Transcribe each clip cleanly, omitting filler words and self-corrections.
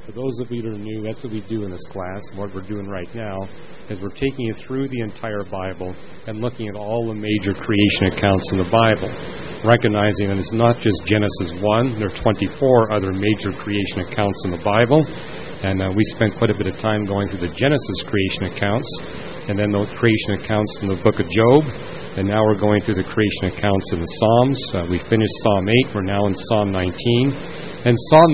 For those of you that are new, that's what we do in this class. What we're doing right now is we're taking you through the entire Bible and looking at all the major creation accounts in the Bible, recognizing that it's not just Genesis 1. There are 24 other major creation accounts in the Bible, and we spent quite a bit of time going through the Genesis creation accounts, and then the creation accounts in the book of Job, and now we're going through the creation accounts in the Psalms. We finished Psalm 8. We're now in Psalm 19. And Psalm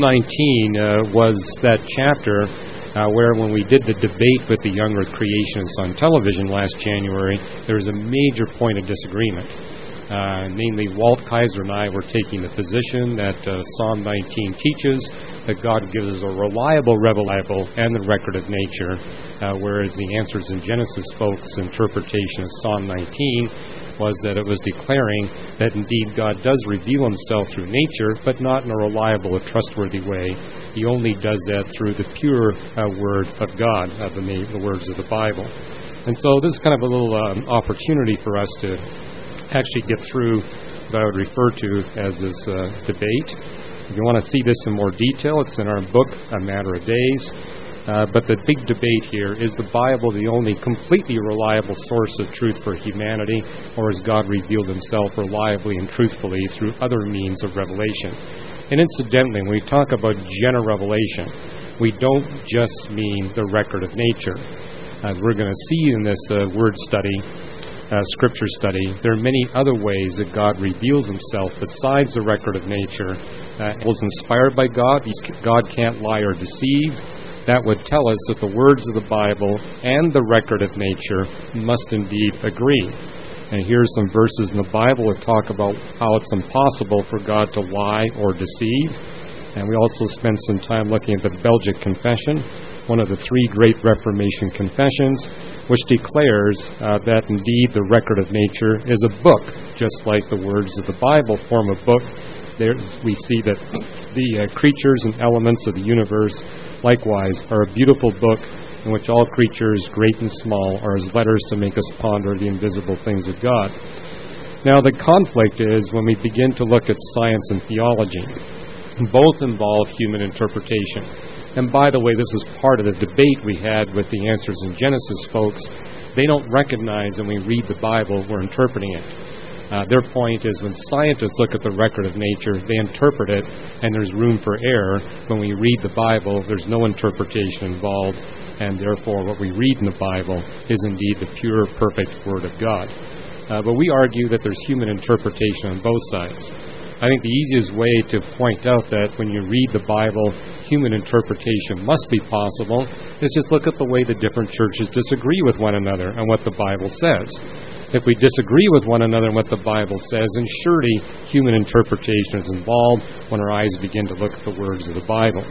19 was that chapter where when we did the debate with the Young Earth Creationists on television last January, there was a major point of disagreement. Namely, Walt Kaiser and I were taking the position that Psalm 19 teaches that God gives us a reliable and the record of nature, whereas the Answers in Genesis folks' interpretation of Psalm 19 was that it was declaring that indeed God does reveal himself through nature, but not in a reliable or trustworthy way. He only does that through the pure word of God, the words of the Bible. And so this is kind of a little opportunity for us to actually get through what I would refer to as this debate. If you want to see this in more detail, it's in our book, A Matter of Days. But the big debate here, is the Bible the only completely reliable source of truth for humanity, or has God revealed himself reliably and truthfully through other means of revelation? And incidentally, when we talk about general revelation, we don't just mean the record of nature. As we're going to see in this word study, scripture study, there are many other ways that God reveals himself besides the record of nature. It was inspired by God. God can't lie or deceive. That would tell us that the words of the Bible and the record of nature must indeed agree. And here's some verses in the Bible that talk about how it's impossible for God to lie or deceive. And we also spent some time looking at the Belgic Confession, one of the three great Reformation confessions, which declares that indeed the record of nature is a book, just like the words of the Bible form a book. There we see that the creatures and elements of the universe likewise are a beautiful book in which all creatures, great and small, are as letters to make us ponder the invisible things of God. Now, the conflict is when we begin to look at science and theology. Both involve human interpretation. And by the way, this is part of the debate we had with the Answers in Genesis folks. They don't recognize when we read the Bible, we're interpreting it. Their point is when scientists look at the record of nature, they interpret it, and there's room for error. When we read the Bible, there's no interpretation involved, and therefore what we read in the Bible is indeed the pure, perfect Word of God. But we argue that there's human interpretation on both sides. I think the easiest way to point out that when you read the Bible, human interpretation must be possible is just look at the way the different churches disagree with one another on what the Bible says. If we disagree with one another on what the Bible says, then surely human interpretation is involved when our eyes begin to look at the words of the Bible.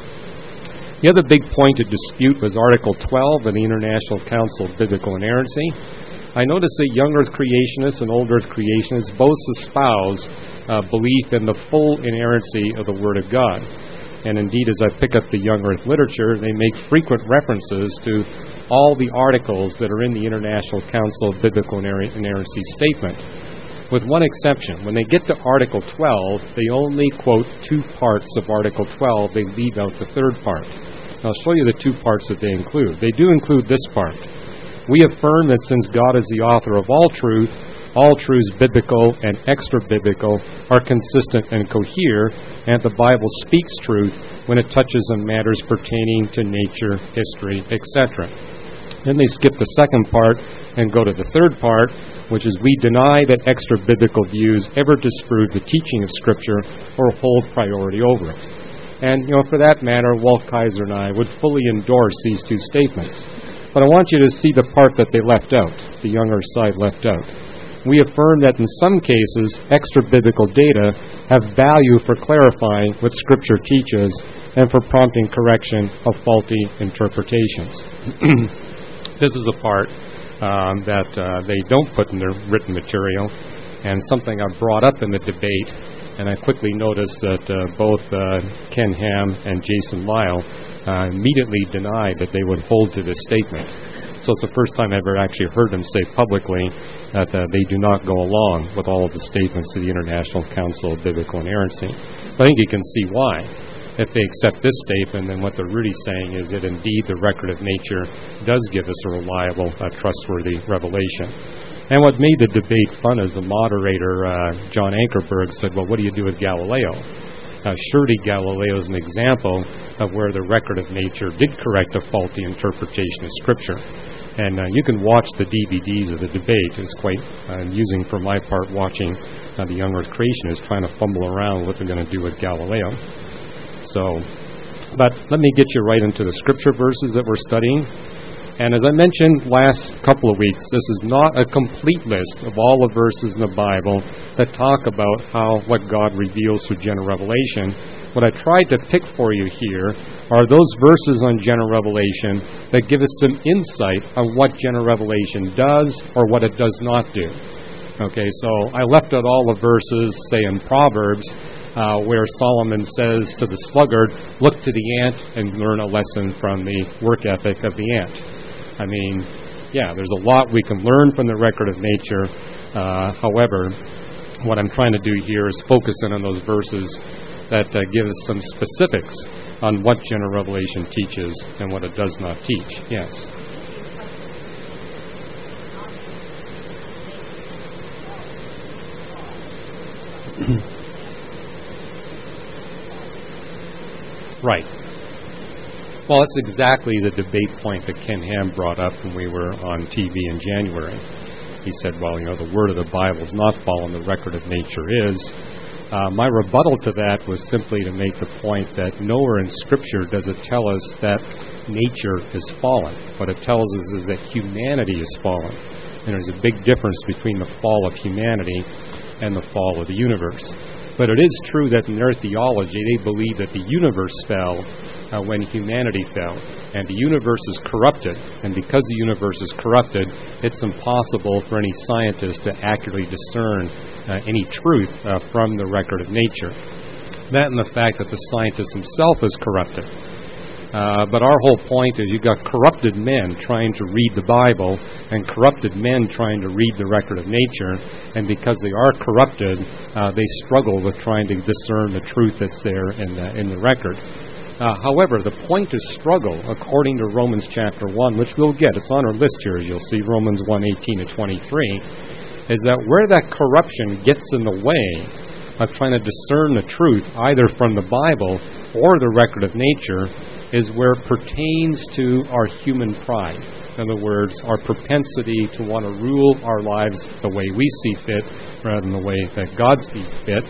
The other big point of dispute was Article 12 of the International Council of Biblical Inerrancy. I noticed that young Earth creationists and old Earth creationists both espouse belief in the full inerrancy of the Word of God. And indeed, as I pick up the young Earth literature, they make frequent references to all the articles that are in the International Council of Biblical Inerrancy statement, with one exception. When they get to Article 12, they only quote two parts of Article 12. They leave out the third part. I'll show you the two parts that they include. They do include this part. We affirm that since God is the author of all truths, biblical and extra-biblical, are consistent and cohere, and the Bible speaks truth when it touches on matters pertaining to nature, history, etc. Then they skip the second part and go to the third part, which is we deny that extra-biblical views ever disprove the teaching of Scripture or hold priority over it. And, for that matter, Walt Kaiser and I would fully endorse these two statements. But I want you to see the part that they left out, the young Earth side left out. We affirm that in some cases, extra-biblical data have value for clarifying what Scripture teaches and for prompting correction of faulty interpretations. This is a part that they don't put in their written material, and something I brought up in the debate, and I quickly noticed that both Ken Ham and Jason Lyle immediately denied that they would hold to this statement. So it's the first time I ever actually heard them say publicly that they do not go along with all of the statements of the International Council of Biblical Inerrancy. But I think you can see why. if they accept this statement, then what they're really saying is that indeed the record of nature does give us a reliable, trustworthy revelation. And what made the debate fun is the moderator, John Ankerberg, said, well, what do you do with Galileo? Surely Galileo is an example of where the record of nature did correct a faulty interpretation of Scripture. And you can watch the DVDs of the debate. It's quite amusing for my part watching the young earth creationists trying to fumble around what they're going to do with Galileo. But let me get you right into the Scripture verses that we're studying. And as I mentioned last couple of weeks, this is not a complete list of all the verses in the Bible that talk about what God reveals through general revelation. What I tried to pick for you here are those verses on general revelation that give us some insight on what general revelation does or what it does not do. Okay, so I left out all the verses, say in Proverbs, where Solomon says to the sluggard, look to the ant and learn a lesson from the work ethic of the ant. I mean, yeah, there's a lot we can learn from the record of nature. However, what I'm trying to do here is focus in on those verses that give us some specifics on what general revelation teaches and what it does not teach. Yes. Right. Well, that's exactly the debate point that Ken Ham brought up when we were on TV in January. He said, well, the word of the Bible is not fallen, the record of nature is. My rebuttal to that was simply to make the point that nowhere in Scripture does it tell us that nature is fallen. What it tells us is that humanity is fallen. And there's a big difference between the fall of humanity and the fall of the universe. But it is true that in their theology, they believe that the universe fell when humanity fell. And the universe is corrupted. And because the universe is corrupted, it's impossible for any scientist to accurately discern any truth from the record of nature. That and the fact that the scientist himself is corrupted. But our whole point is you've got corrupted men trying to read the Bible and corrupted men trying to read the record of nature. And because they are corrupted, they struggle with trying to discern the truth that's there in the record. However, the point to struggle, according to Romans chapter 1, which we'll get, it's on our list here, as you'll see, Romans 1:18 to 23, is that where that corruption gets in the way of trying to discern the truth, either from the Bible or the record of nature, is where it pertains to our human pride. In other words, our propensity to want to rule our lives the way we see fit rather than the way that God sees fit.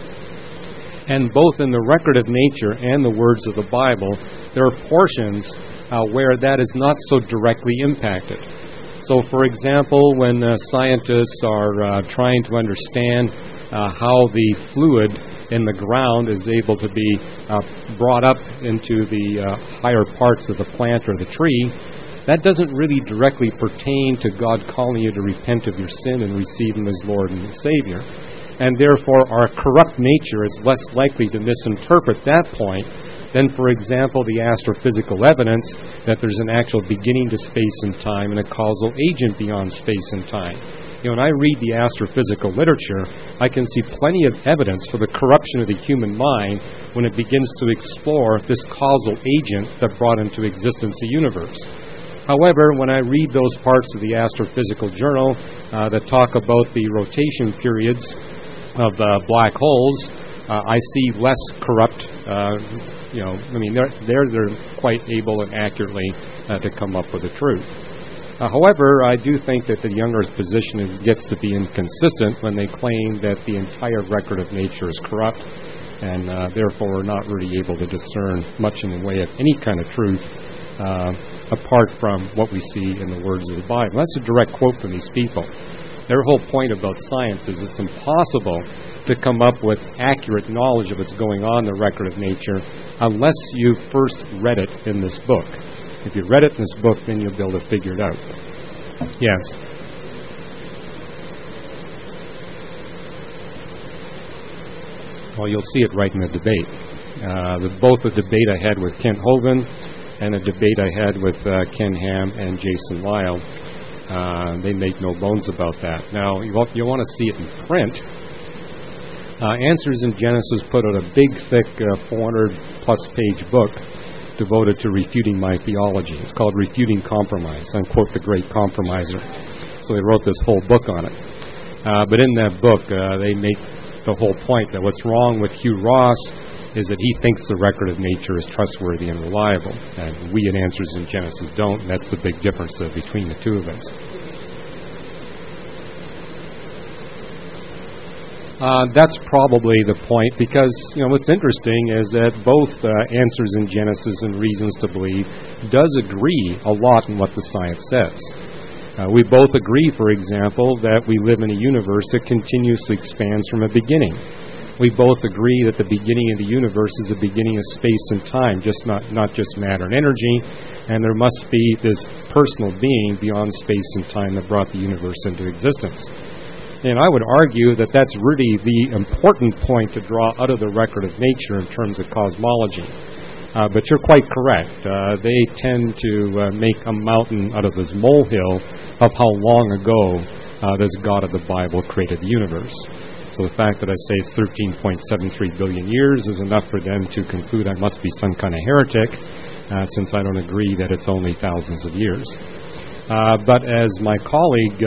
And both in the record of nature and the words of the Bible, there are portions where that is not so directly impacted. So, for example, when scientists are trying to understand how the fluid in the ground is able to be brought up into the higher parts of the plant or the tree, that doesn't really directly pertain to God calling you to repent of your sin and receive Him as Lord and Savior. And therefore, our corrupt nature is less likely to misinterpret that point than, for example, the astrophysical evidence that there's an actual beginning to space and time and a causal agent beyond space and time. When I read the astrophysical literature, I can see plenty of evidence for the corruption of the human mind when it begins to explore this causal agent that brought into existence the universe. However, when I read those parts of the Astrophysical Journal that talk about the rotation periods of black holes, I see less corrupt. They're quite able and accurately to come up with the truth. However, I do think that the young earth position gets to be inconsistent when they claim that the entire record of nature is corrupt, and therefore we're not really able to discern much in the way of any kind of truth apart from what we see in the words of the Bible. That's a direct quote from these people. Their whole point about science is it's impossible to come up with accurate knowledge of what's going on in the record of nature unless you first read it in this book. If you read it in this book, then you'll be able to figure it out. Yes? Well, you'll see it right in the debate. Both the debate I had with Kent Hovind and the debate I had with Ken Ham and Jason Lyle, they make no bones about that. Now, you want to see it in print. Answers in Genesis put out a big, thick, 400-plus page book devoted to refuting my theology. It's called Refuting Compromise. Unquote, the Great Compromiser. So they wrote this whole book on it. But in that book, they make the whole point that what's wrong with Hugh Ross is that he thinks the record of nature is trustworthy and reliable. And we at Answers in Genesis don't. And that's the big difference between the two of us. That's probably the point, because what's interesting is that both Answers in Genesis and Reasons to Believe does agree a lot in what the science says. We both agree, for example, that we live in a universe that continuously expands from a beginning. We both agree that the beginning of the universe is the beginning of space and time, not just matter and energy, and there must be this personal being beyond space and time that brought the universe into existence. And I would argue that that's really the important point to draw out of the record of nature in terms of cosmology. But you're quite correct. They tend to make a mountain out of this molehill of how long ago this God of the Bible created the universe. So the fact that I say it's 13.73 billion years is enough for them to conclude I must be some kind of heretic, since I don't agree that it's only thousands of years. But as my colleague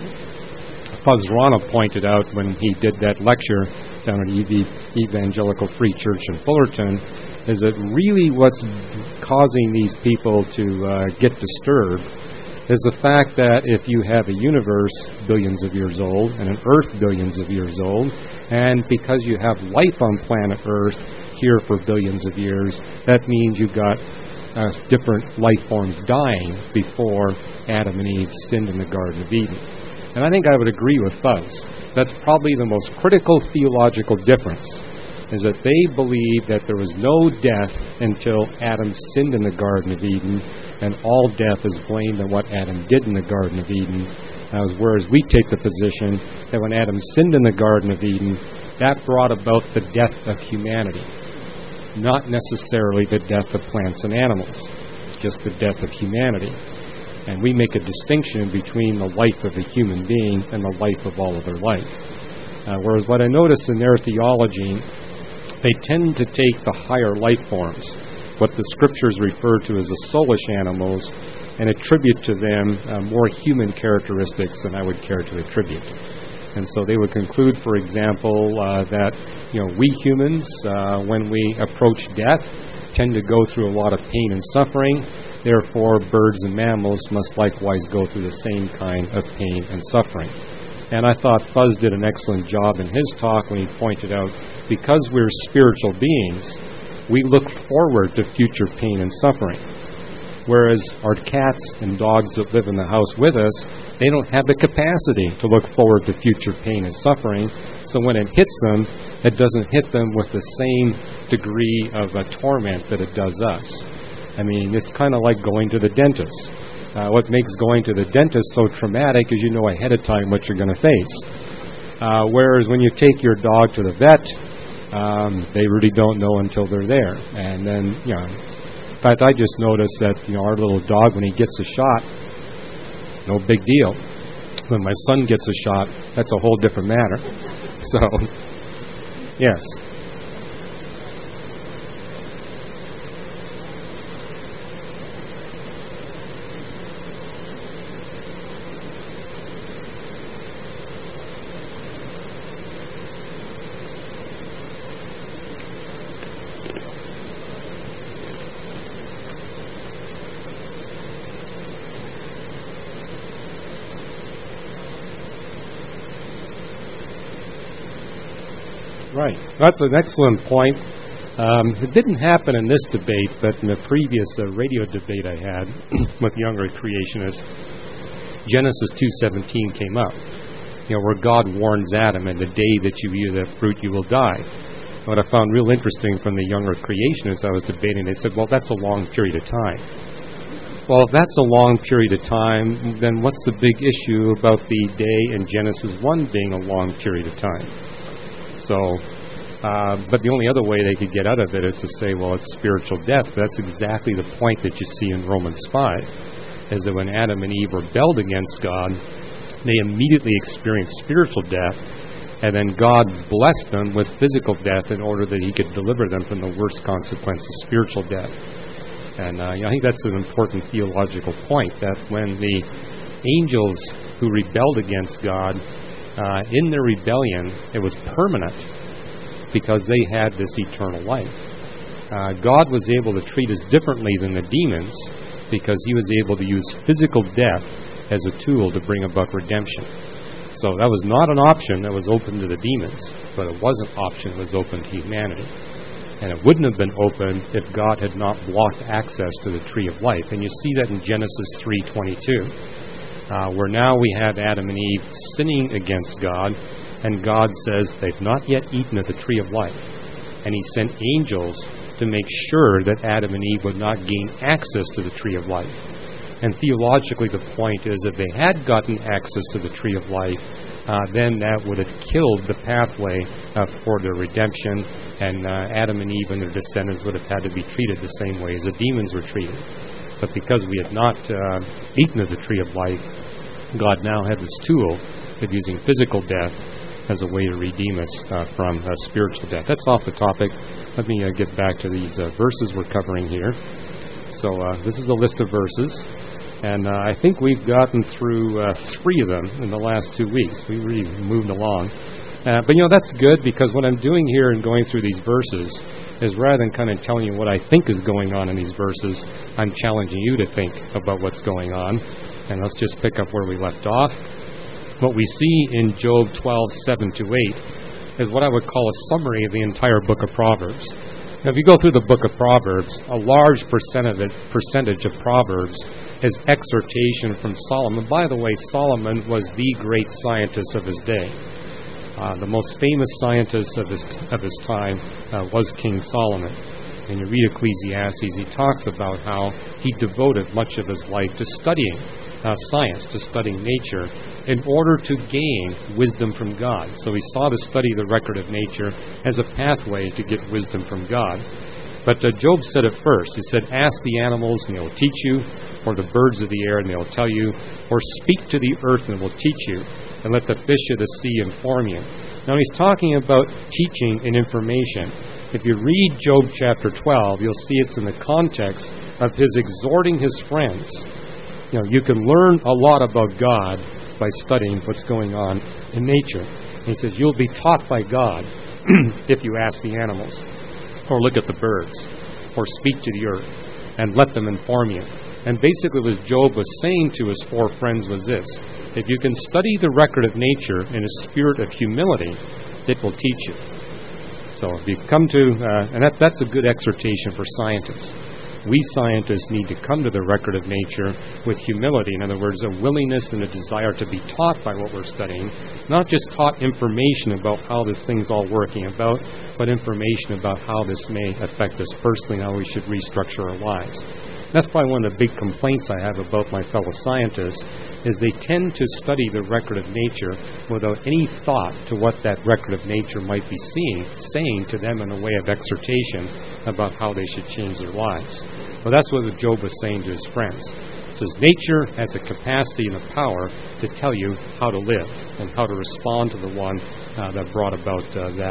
Fuzz Rana pointed out when he did that lecture down at Evangelical Free Church in Fullerton, is that really what's causing these people to get disturbed is the fact that if you have a universe billions of years old and an Earth billions of years old, and because you have life on planet Earth here for billions of years, that means you've got different life forms dying before Adam and Eve sinned in the Garden of Eden. And I think I would agree with Fuzz. That's probably the most critical theological difference, is that they believe that there was no death until Adam sinned in the Garden of Eden, and all death is blamed on what Adam did in the Garden of Eden. Whereas we take the position that when Adam sinned in the Garden of Eden, that brought about the death of humanity, not necessarily the death of plants and animals, just the death of humanity. And we make a distinction between the life of a human being and the life of all other life. Whereas what I notice in their theology, they tend to take the higher life forms, what the Scriptures refer to as the soulish animals, and attribute to them more human characteristics than I would care to attribute. And so they would conclude, for example, that we humans, when we approach death, tend to go through a lot of pain and suffering. Therefore, birds and mammals must likewise go through the same kind of pain and suffering. And I thought Fuzz did an excellent job in his talk when he pointed out, because we're spiritual beings, we look forward to future pain and suffering. Whereas our cats and dogs that live in the house with us, they don't have the capacity to look forward to future pain and suffering. So when it hits them, it doesn't hit them with the same degree of torment that it does us. I mean, it's kind of like going to the dentist. What makes going to the dentist so traumatic is you know ahead of time what you're going to face. Whereas when you take your dog to the vet, they really don't know until they're there. And then, in fact, I just noticed that our little dog, when he gets a shot, no big deal. When my son gets a shot, that's a whole different matter. So, yes. Right. That's an excellent point. It didn't happen in this debate, but in the previous radio debate I had with younger creationists, Genesis 2:17 came up, where God warns Adam, "And the day that you eat of that fruit, you will die." What I found real interesting from the younger creationists I was debating, they said, well, that's a long period of time. Well, if that's a long period of time, then what's the big issue about the day in Genesis 1 being a long period of time? But the only other way they could get out of it is to say, well, it's spiritual death. That's exactly the point that you see in Romans 5, is that when Adam and Eve rebelled against God, they immediately experienced spiritual death, And then God blessed them with physical death in order that he could deliver them from the worst consequence of spiritual death. And I think that's an important theological point, that when the angels who rebelled against God, in their rebellion, it was permanent because they had this eternal life. God was able to treat us differently than the demons because he was able to use physical death as a tool to bring about redemption. So that was not an option that was open to the demons, but it was an option that was open to humanity. And it wouldn't have been open if God had not blocked access to the tree of life. And you see that in Genesis 3:22, where now we have Adam and Eve sinning against God, and God says they've not yet eaten of the tree of life. And he sent angels to make sure that Adam and Eve would not gain access to the tree of life. And theologically, the point is, if they had gotten access to the tree of life, then that would have killed the pathway for their redemption, and Adam and Eve and their descendants would have had to be treated the same way as the demons were treated. But because we had not eaten of the tree of life, God now had this tool of using physical death as a way to redeem us from spiritual death. That's off the topic. Let me get back to these verses we're covering here. So this is a list of verses. And I think we've gotten through 3 of them in the last 2 weeks. We really moved along. But that's good, because what I'm doing here and going through these verses is, rather than kind of telling you what I think is going on in these verses, I'm challenging you to think about what's going on. And let's just pick up where we left off. What we see in Job 12:7-8 is what I would call a summary of the entire book of Proverbs. Now, if you go through the book of Proverbs, a large percentage of Proverbs is exhortation from Solomon. By the way, Solomon was the great scientist of his day. The most famous scientist of his time was King Solomon. When you read Ecclesiastes, he talks about how he devoted much of his life to studying science, to studying nature, in order to gain wisdom from God. So he saw to study the record of nature as a pathway to get wisdom from God. But Job said it first. He said, "Ask the animals and they will teach you, or the birds of the air and they will tell you, or speak to the earth and it will teach you, and let the fish of the sea inform you." Now he's talking about teaching and information. If you read Job chapter 12, you'll see it's in the context of his exhorting his friends. You can learn a lot about God by studying what's going on in nature. He says, you'll be taught by God if you ask the animals, or look at the birds, or speak to the earth, and let them inform you. And basically what Job was saying to his 4 friends was this: if you can study the record of nature in a spirit of humility, it will teach you. So if you come to, and that's a good exhortation for scientists. We scientists need to come to the record of nature with humility. In other words, a willingness and a desire to be taught by what we're studying, not just taught information about how this thing's all working about, but information about how this may affect us personally, how we should restructure our lives. That's probably one of the big complaints I have about my fellow scientists, is they tend to study the record of nature without any thought to what that record of nature might be saying to them in a way of exhortation about how they should change their lives. Well, that's what Job was saying to his friends. It says nature has a capacity and a power to tell you how to live and how to respond to the one that brought about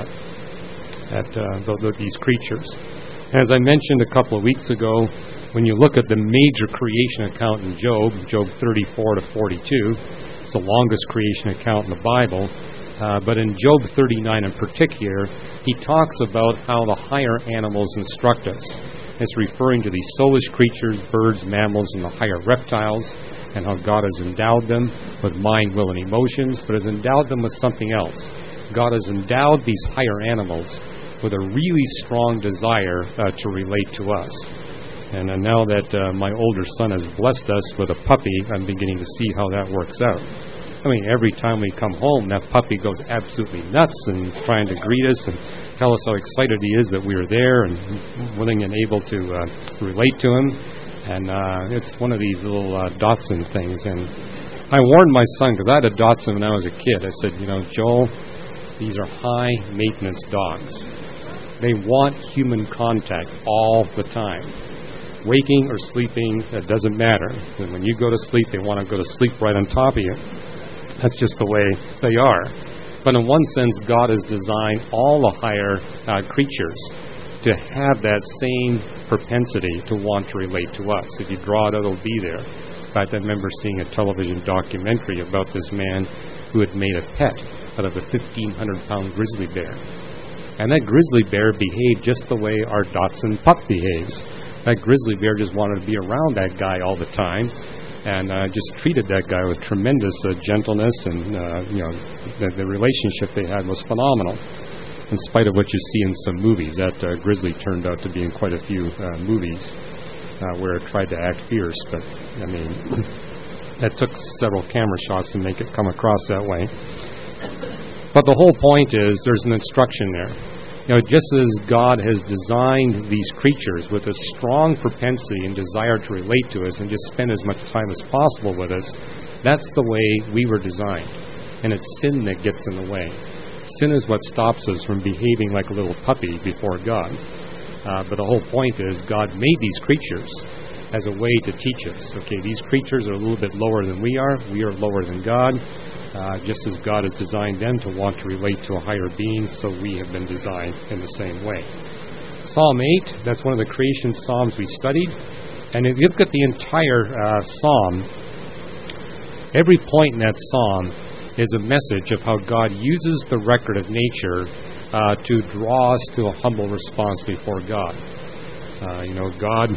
these creatures. As I mentioned a couple of weeks ago, when you look at the major creation account in Job 34-42, it's the longest creation account in the Bible, but in Job 39 in particular, he talks about how the higher animals instruct us. It's referring to these soulless creatures, birds, mammals, and the higher reptiles, and how God has endowed them with mind, will, and emotions, but has endowed them with something else. God has endowed these higher animals with a really strong desire to relate to us. And now that my older son has blessed us with a puppy, I'm beginning to see how that works out. I mean, every time we come home, that puppy goes absolutely nuts and trying to greet us and tell us how excited he is that we are there and willing and able to relate to him. And it's one of these little Dachshund things. And I warned my son, because I had a Dachshund when I was a kid. I said, Joel, these are high-maintenance dogs. They want human contact all the time. Waking or sleeping, that doesn't matter. And when you go to sleep, they want to go to sleep right on top of you. That's just the way they are. But in one sense, God has designed all the higher creatures to have that same propensity to want to relate to us. If you draw it out, it'll be there. In fact, I remember seeing a television documentary about this man who had made a pet out of a 1,500-pound grizzly bear. And that grizzly bear behaved just the way our Dachshund pup behaves. That grizzly bear just wanted to be around that guy all the time, and just treated that guy with tremendous gentleness, and the relationship they had was phenomenal. In spite of what you see in some movies, that grizzly turned out to be in quite a few movies where it tried to act fierce, but I mean, that took several camera shots to make it come across that way. But the whole point is there's an instruction there. Just as God has designed these creatures with a strong propensity and desire to relate to us and just spend as much time as possible with us, that's the way we were designed. And it's sin that gets in the way. Sin is what stops us from behaving like a little puppy before God. But the whole point is God made these creatures as a way to teach us. Okay, these creatures are a little bit lower than we are. We are lower than God. Just as God has designed them to want to relate to a higher being, so we have been designed in the same way. Psalm 8, that's one of the creation psalms we studied. And if you look at the entire psalm, every point in that psalm is a message of how God uses the record of nature to draw us to a humble response before God. God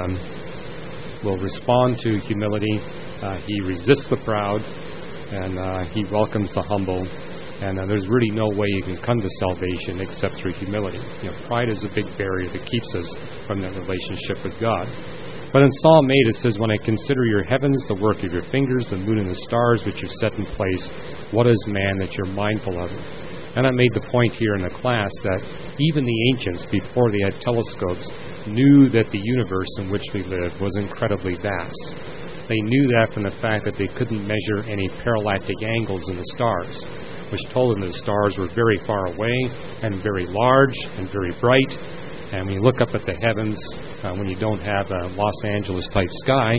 will respond to humility. He resists the proud. And he welcomes the humble. And there's really no way you can come to salvation except through humility. Pride is a big barrier that keeps us from that relationship with God. But in Psalm 8 it says, "When I consider your heavens, the work of your fingers, the moon and the stars which you've set in place, what is man that you're mindful of him?" And I made the point here in the class that even the ancients, before they had telescopes, knew that the universe in which we live was incredibly vast. They knew that from the fact that they couldn't measure any parallactic angles in the stars, which told them that the stars were very far away and very large and very bright. And when you look up at the heavens, when you don't have a Los Angeles-type sky,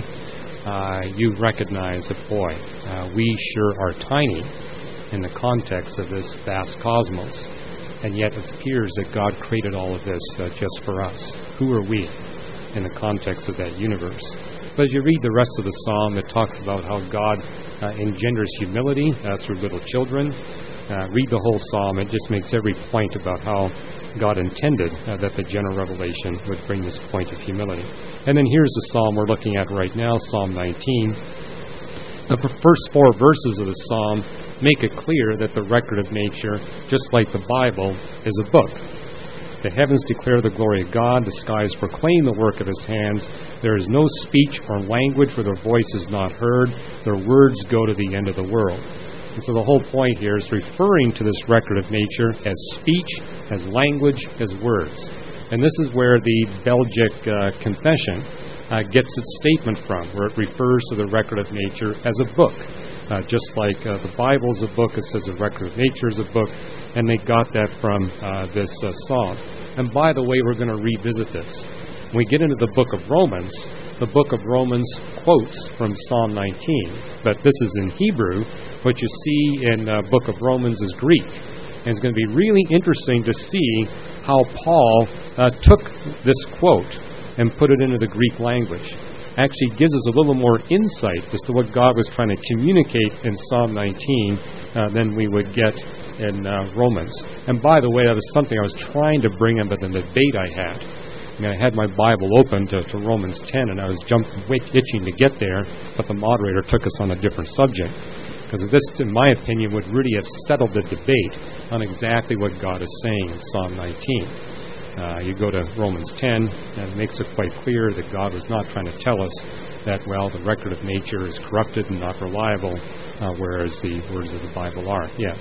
you recognize that, boy, we sure are tiny in the context of this vast cosmos. And yet it appears that God created all of this just for us. Who are we in the context of that universe? But as you read the rest of the psalm, it talks about how God engenders humility through little children. Read the whole psalm. It just makes every point about how God intended that the general revelation would bring this point of humility. And then here's the psalm we're looking at right now, Psalm 19. The first 4 verses of the psalm make it clear that the record of nature, just like the Bible, is a book. The heavens declare the glory of God. The skies proclaim the work of his hands. There is no speech or language where their voice is not heard. Their words go to the end of the world. And so the whole point here is referring to this record of nature as speech, as language, as words. And this is where the Belgic Confession gets its statement from, where it refers to the record of nature as a book. Just like the Bible is a book, it says the record of nature is a book, and they got that from this psalm. And by the way, we're going to revisit this. When we get into the book of Romans quotes from Psalm 19, but this is in Hebrew. What you see in book of Romans is Greek. And it's going to be really interesting to see how Paul took this quote and put it into the Greek language. Actually gives us a little more insight as to what God was trying to communicate in Psalm 19 than we would get in Romans. And by the way, that was something I was trying to bring into the debate I had. I had my Bible open to Romans 10, and I was itching to get there, but the moderator took us on a different subject. Because this, in my opinion, would really have settled the debate on exactly what God is saying in Psalm 19. You go to Romans 10, and it makes it quite clear that God was not trying to tell us that, well, the record of nature is corrupted and not reliable, whereas the words of the Bible are. Yes.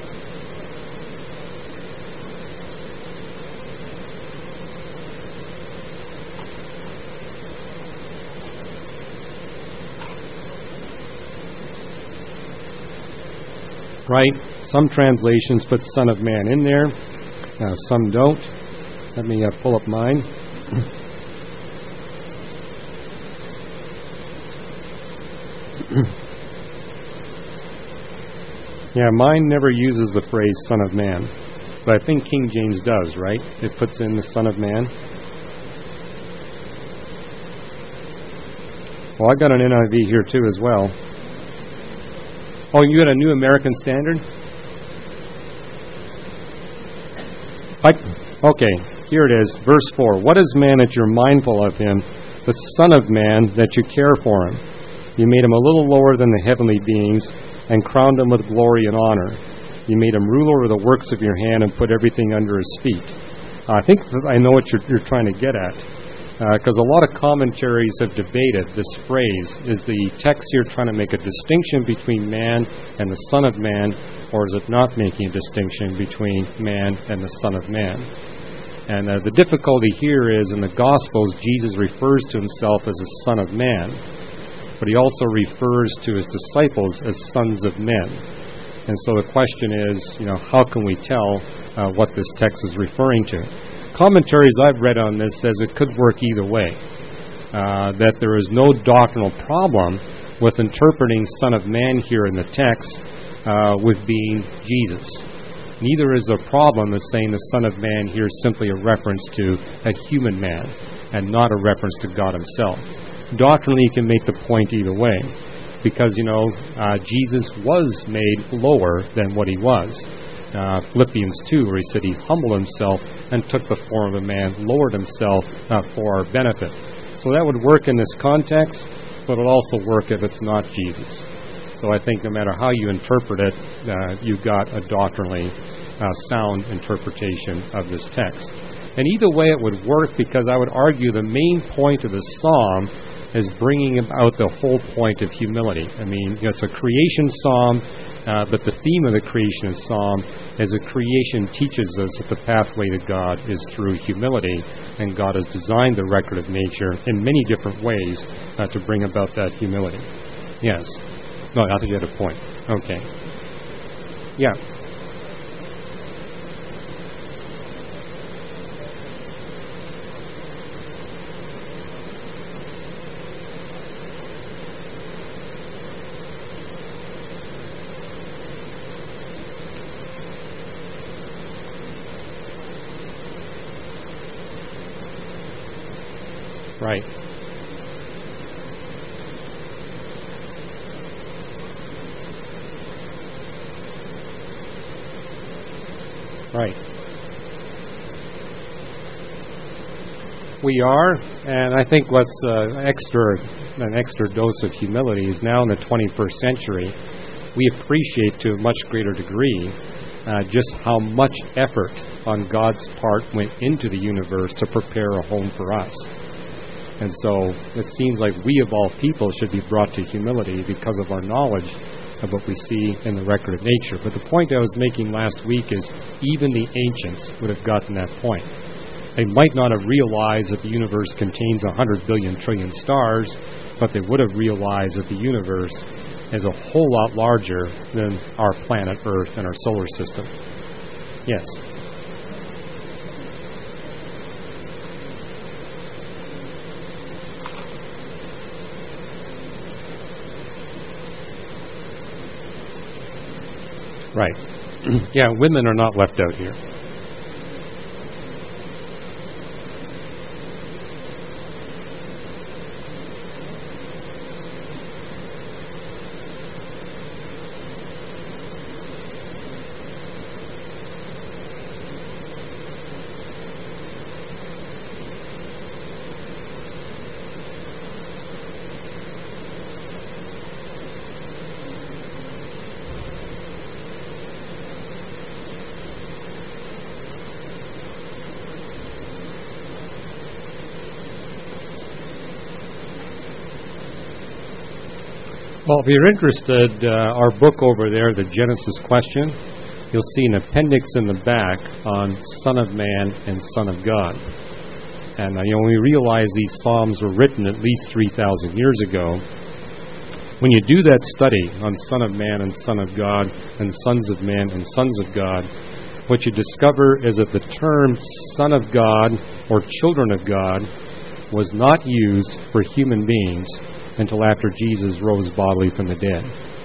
Right? Some translations put Son of Man in there. Some don't. Let me pull up mine. Yeah, mine never uses the phrase Son of Man. But I think King James does, right? It puts in the Son of Man. Well, I got an NIV here too as well. Oh, you got a New American Standard? Okay, here it is, verse 4. What is man that you're mindful of him, the Son of Man that you care for him? You made him a little lower than the heavenly beings and crowned him with glory and honor. You made him ruler over the works of your hand and put everything under his feet. I think I know what you're trying to get at. Because a lot of commentaries have debated this phrase. Is the text here trying to make a distinction between man and the Son of Man, or is it not making a distinction between man and the Son of Man? And the difficulty here is in the Gospels, Jesus refers to himself as the Son of Man, but he also refers to his disciples as sons of men. And so the question is, how can we tell what this text is referring to? Commentaries I've read on this says it could work either way, that there is no doctrinal problem with interpreting Son of Man here in the text with being Jesus. Neither is there a problem with saying the Son of Man here is simply a reference to a human man and not a reference to God himself. Doctrinally, you can make the point either way, because, Jesus was made lower than what he was. Philippians 2, where he said he humbled himself and took the form of a man, lowered himself for our benefit. So that would work in this context, but it would also work if it's not Jesus. So I think no matter how you interpret it, you've got a doctrinally sound interpretation of this text. And either way it would work, because I would argue the main point of the psalm is bringing about the whole point of humility. I mean, it's a creation psalm, but the theme of the creation psalm is that creation teaches us that the pathway to God is through humility, and God has designed the record of nature in many different ways to bring about that humility. Yes. No, I think you had a point. Okay. Yeah. Right. Right. We are, and I think what's an extra dose of humility is now in the 21st century, we appreciate to a much greater degree just how much effort on God's part went into the universe to prepare a home for us. And so it seems like we of all people should be brought to humility because of our knowledge of what we see in the record of nature. But the point I was making last week is even the ancients would have gotten that point. They might not have realized that the universe contains 100 billion trillion stars, but they would have realized that the universe is a whole lot larger than our planet Earth and our solar system. Yes? Right. Yeah, women are not left out here. Well, if you're interested, our book over there, The Genesis Question, you'll see an appendix in the back on Son of Man and Son of God. And when we realize these Psalms were written at least 3,000 years ago, when you do that study on Son of Man and Son of God and Sons of Man and Sons of God, what you discover is that the term Son of God or Children of God was not used for human beings until after Jesus rose bodily from the dead.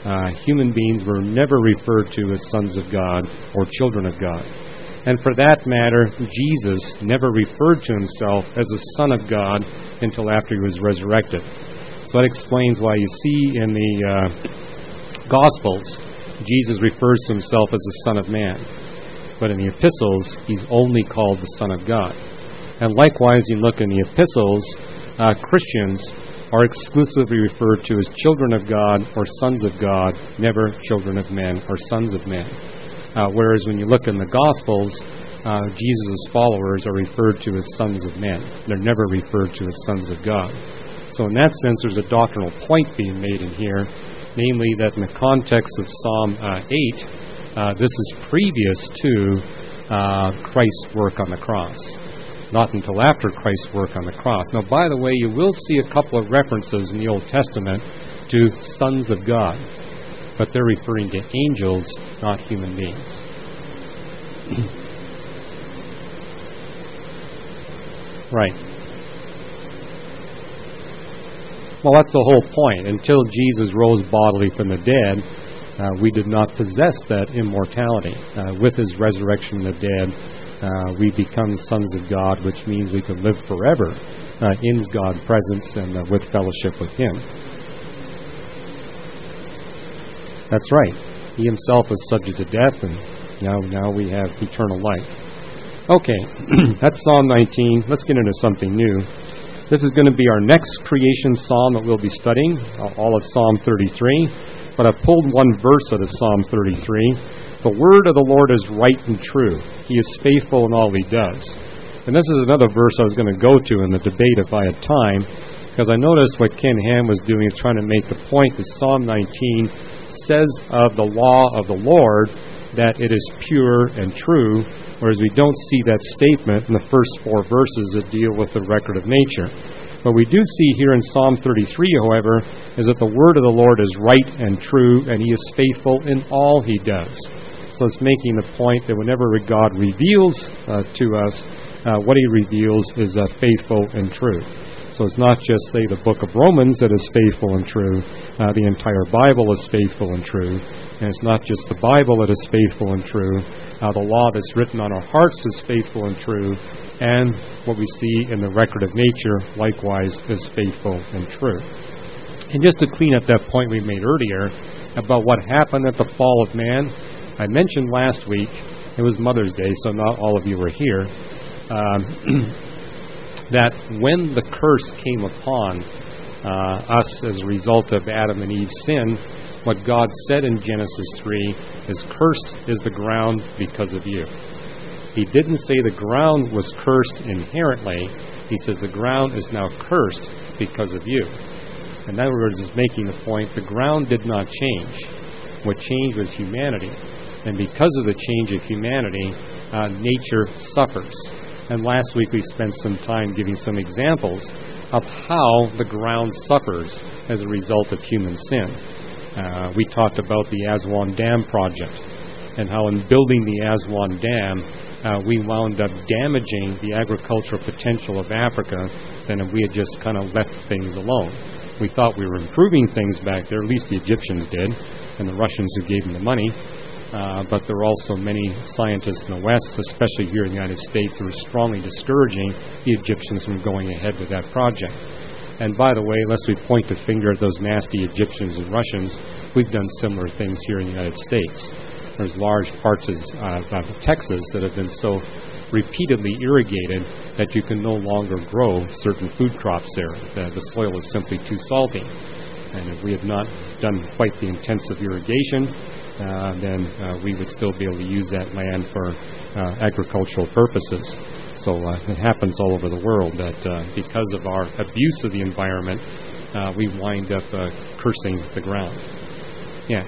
human beings were never referred to as sons of God or children of God. And for that matter, Jesus never referred to himself as a son of God until after he was resurrected. So that explains why you see in the Gospels, Jesus refers to himself as the Son of Man. But in the epistles, he's only called the Son of God. And likewise, you look in the epistles, Christians are exclusively referred to as children of God or sons of God, never children of men or sons of men. Whereas when you look in the Gospels, Jesus' followers are referred to as sons of men. They're never referred to as sons of God. So in that sense, there's a doctrinal point being made in here, namely that in the context of Psalm 8, this is previous to Christ's work on the cross. Not until after Christ's work on the cross. Now, by the way, you will see a couple of references in the Old Testament to sons of God, but they're referring to angels, not human beings. Right. Well, that's the whole point. Until Jesus rose bodily from the dead, we did not possess that immortality. With his resurrection from the dead, we become sons of God, which means we can live forever in God's presence and with fellowship with him. That's right. He himself was subject to death, and now we have eternal life. Okay, that's Psalm 19. Let's get into something new. This is going to be our next creation psalm that we'll be studying, all of Psalm 33. But I've pulled one verse out of Psalm 33. The word of the Lord is right and true. He is faithful in all he does. And this is another verse I was going to go to in the debate if I had time, because I noticed what Ken Ham was doing is trying to make the point that Psalm 19 says of the law of the Lord that it is pure and true, whereas we don't see that statement in the first 4 verses that deal with the record of nature. What we do see here in Psalm 33, however, is that the word of the Lord is right and true, and he is faithful in all he does. So it's making the point that whenever God reveals to us, what he reveals is faithful and true. So it's not just, say, the book of Romans that is faithful and true. The entire Bible is faithful and true. And it's not just the Bible that is faithful and true. The law that's written on our hearts is faithful and true. And what we see in the record of nature, likewise, is faithful and true. And just to clean up that point we made earlier about what happened at the fall of man, I mentioned last week, it was Mother's Day, so not all of you were here, that when the curse came upon us as a result of Adam and Eve's sin, what God said in Genesis 3 is, cursed is the ground because of you. He didn't say the ground was cursed inherently. He says the ground is now cursed because of you. In other words, he's making the point the ground did not change. What changed was humanity. And because of the change of humanity, nature suffers. And last week we spent some time giving some examples of how the ground suffers as a result of human sin. We talked about the Aswan Dam project and how in building the Aswan Dam, we wound up damaging the agricultural potential of Africa than if we had just kind of left things alone. We thought we were improving things back there, at least the Egyptians did, and the Russians who gave them the money. But there are also many scientists in the West, especially here in the United States, who are strongly discouraging the Egyptians from going ahead with that project. And by the way, lest we point the finger at those nasty Egyptians and Russians, we've done similar things here in the United States. There's large parts of Texas that have been so repeatedly irrigated that you can no longer grow certain food crops there. The soil is simply too salty. And if we had not done quite the intensive irrigation, then we would still be able to use that land for agricultural purposes. So it happens all over the world that because of our abuse of the environment, we wind up cursing the ground. Yes?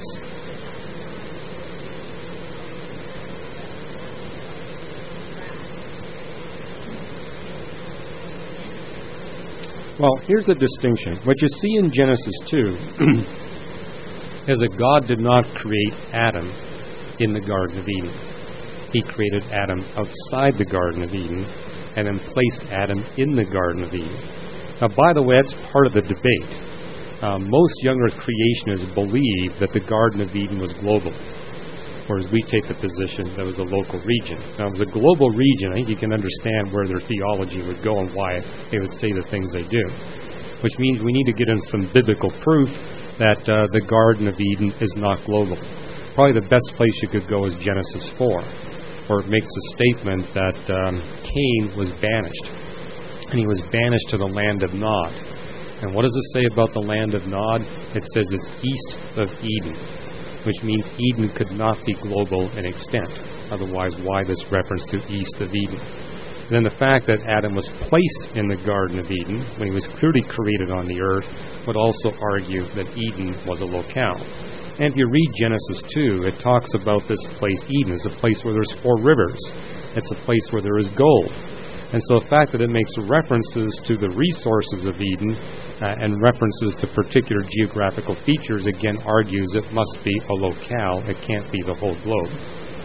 Well, here's a distinction. What you see in Genesis 2 is that God did not create Adam in the Garden of Eden. He created Adam outside the Garden of Eden and then placed Adam in the Garden of Eden. Now, by the way, that's part of the debate. Most younger creationists believe that the Garden of Eden was global, whereas we take the position that it was a local region. Now, if it was a global region, I think you can understand where their theology would go and why they would say the things they do, which means we need to get into some biblical proof that the Garden of Eden is not global. Probably the best place you could go is Genesis 4, where it makes a statement that Cain was banished, and he was banished to the land of Nod. And what does it say about the land of Nod? It says it's east of Eden, which means Eden could not be global in extent. Otherwise, why this reference to east of Eden? And then the fact that Adam was placed in the Garden of Eden when he was clearly created on the earth would also argue that Eden was a locale. And if you read Genesis 2, it talks about this place, Eden, as a place where there's 4 rivers. It's a place where there is gold. And so the fact that it makes references to the resources of Eden and references to particular geographical features, again, argues it must be a locale. It can't be the whole globe.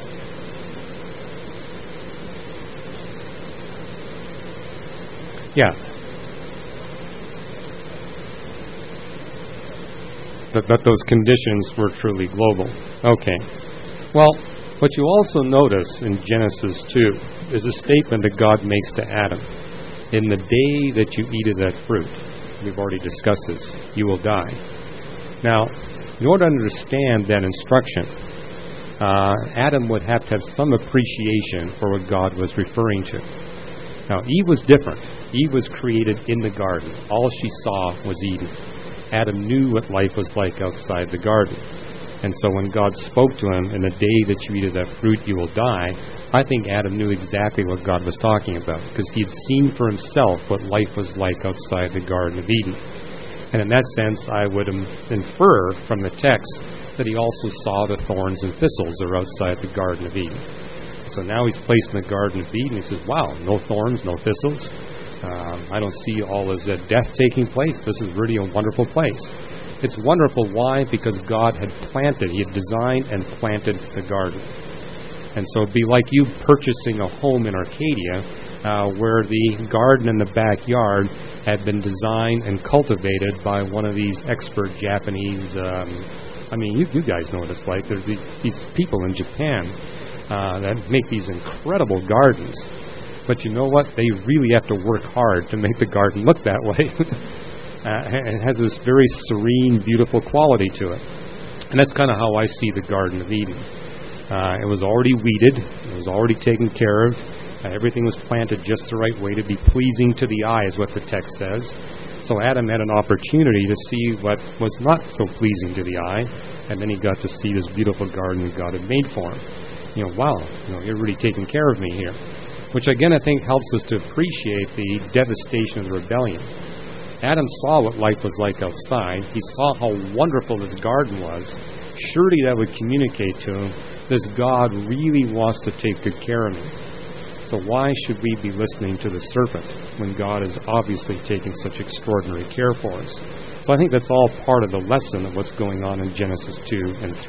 Yeah. That those conditions were truly global. Okay. Well, what you also notice in Genesis 2 is a statement that God makes to Adam. In the day that you eat of that fruit, we've already discussed this, you will die. Now, in order to understand that instruction, Adam would have to have some appreciation for what God was referring to. Now, Eve was different. Eve was created in the garden. All she saw was Eden. Adam knew what life was like outside the garden. And so when God spoke to him, in the day that you eat of that fruit, you will die, I think Adam knew exactly what God was talking about, because he had seen for himself what life was like outside the Garden of Eden. And in that sense, I would infer from the text that he also saw the thorns and thistles that are outside the Garden of Eden. So now he's placed in the Garden of Eden. He says, wow, no thorns, no thistles. I don't see all this death taking place. This is really a wonderful place. It's wonderful. Why? Because God had planted, he had designed and planted the garden. And so it'd be like you purchasing a home in Arcadia where the garden in the backyard had been designed and cultivated by one of these expert Japanese, you guys know what it's like. There's these people in Japan that make these incredible gardens. But you know what? They really have to work hard to make the garden look that way. It has this very serene, beautiful quality to it. And that's kind of how I see the Garden of Eden. It was already weeded. It was already taken care of. Everything was planted just the right way to be pleasing to the eye, is what the text says. So Adam had an opportunity to see what was not so pleasing to the eye, and then he got to see this beautiful garden that God had made for him. Wow, you're really taking care of me here. Which again I think helps us to appreciate the devastation of the rebellion. Adam saw what life was like outside. He saw how wonderful this garden was. Surely that would communicate to him, this God really wants to take good care of me. So why should we be listening to the serpent when God is obviously taking such extraordinary care for us? So I think that's all part of the lesson of what's going on in Genesis 2 and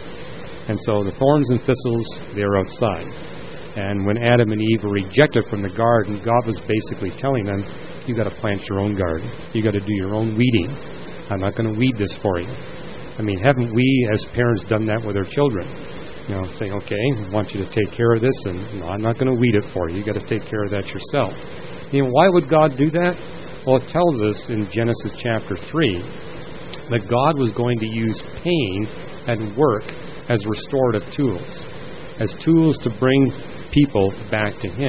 3. And so the thorns and thistles, they're outside. And when Adam and Eve were rejected from the garden, God was basically telling them, you got to plant your own garden. You got to do your own weeding. I'm not going to weed this for you. Haven't we as parents done that with our children? Saying, okay, I want you to take care of this, and no, I'm not going to weed it for you. You got to take care of that yourself. Why would God do that? Well, it tells us in Genesis chapter 3 that God was going to use pain and work as restorative tools, as tools to bring people back to Him.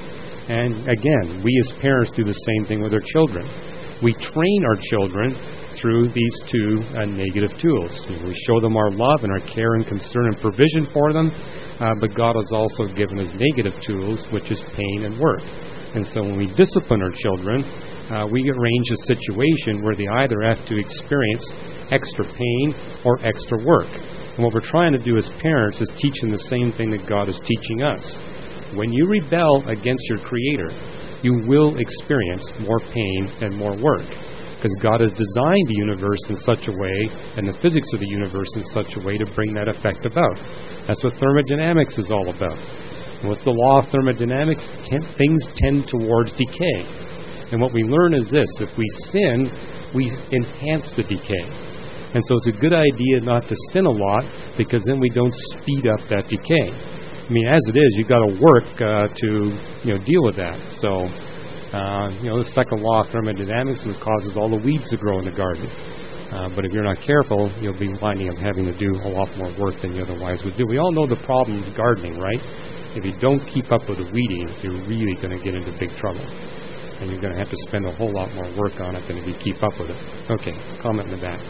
And again, we as parents do the same thing with our children. We train our children through these two negative tools. We show them our love and our care and concern and provision for them, but God has also given us negative tools, which is pain and work. And so when we discipline our children, we arrange a situation where they either have to experience extra pain or extra work. And what we're trying to do as parents is teach them the same thing that God is teaching us. When you rebel against your Creator, you will experience more pain and more work. Because God has designed the universe in such a way, and the physics of the universe in such a way to bring that effect about. That's what thermodynamics is all about. And what's the law of thermodynamics? Things tend towards decay. And what we learn is this: if we sin, we enhance the decay. And so it's a good idea not to sin a lot, because then we don't speed up that decay. I mean, as it is, you've got to work to deal with that. So, the second law of thermodynamics is what causes all the weeds to grow in the garden. But if you're not careful, you'll be winding up having to do a lot more work than you otherwise would do. We all know the problem with gardening, right? If you don't keep up with the weeding, you're really going to get into big trouble. And you're going to have to spend a whole lot more work on it than if you keep up with it. Okay, comment in the back.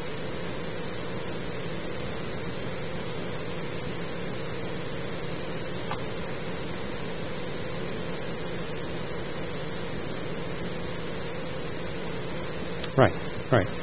Right.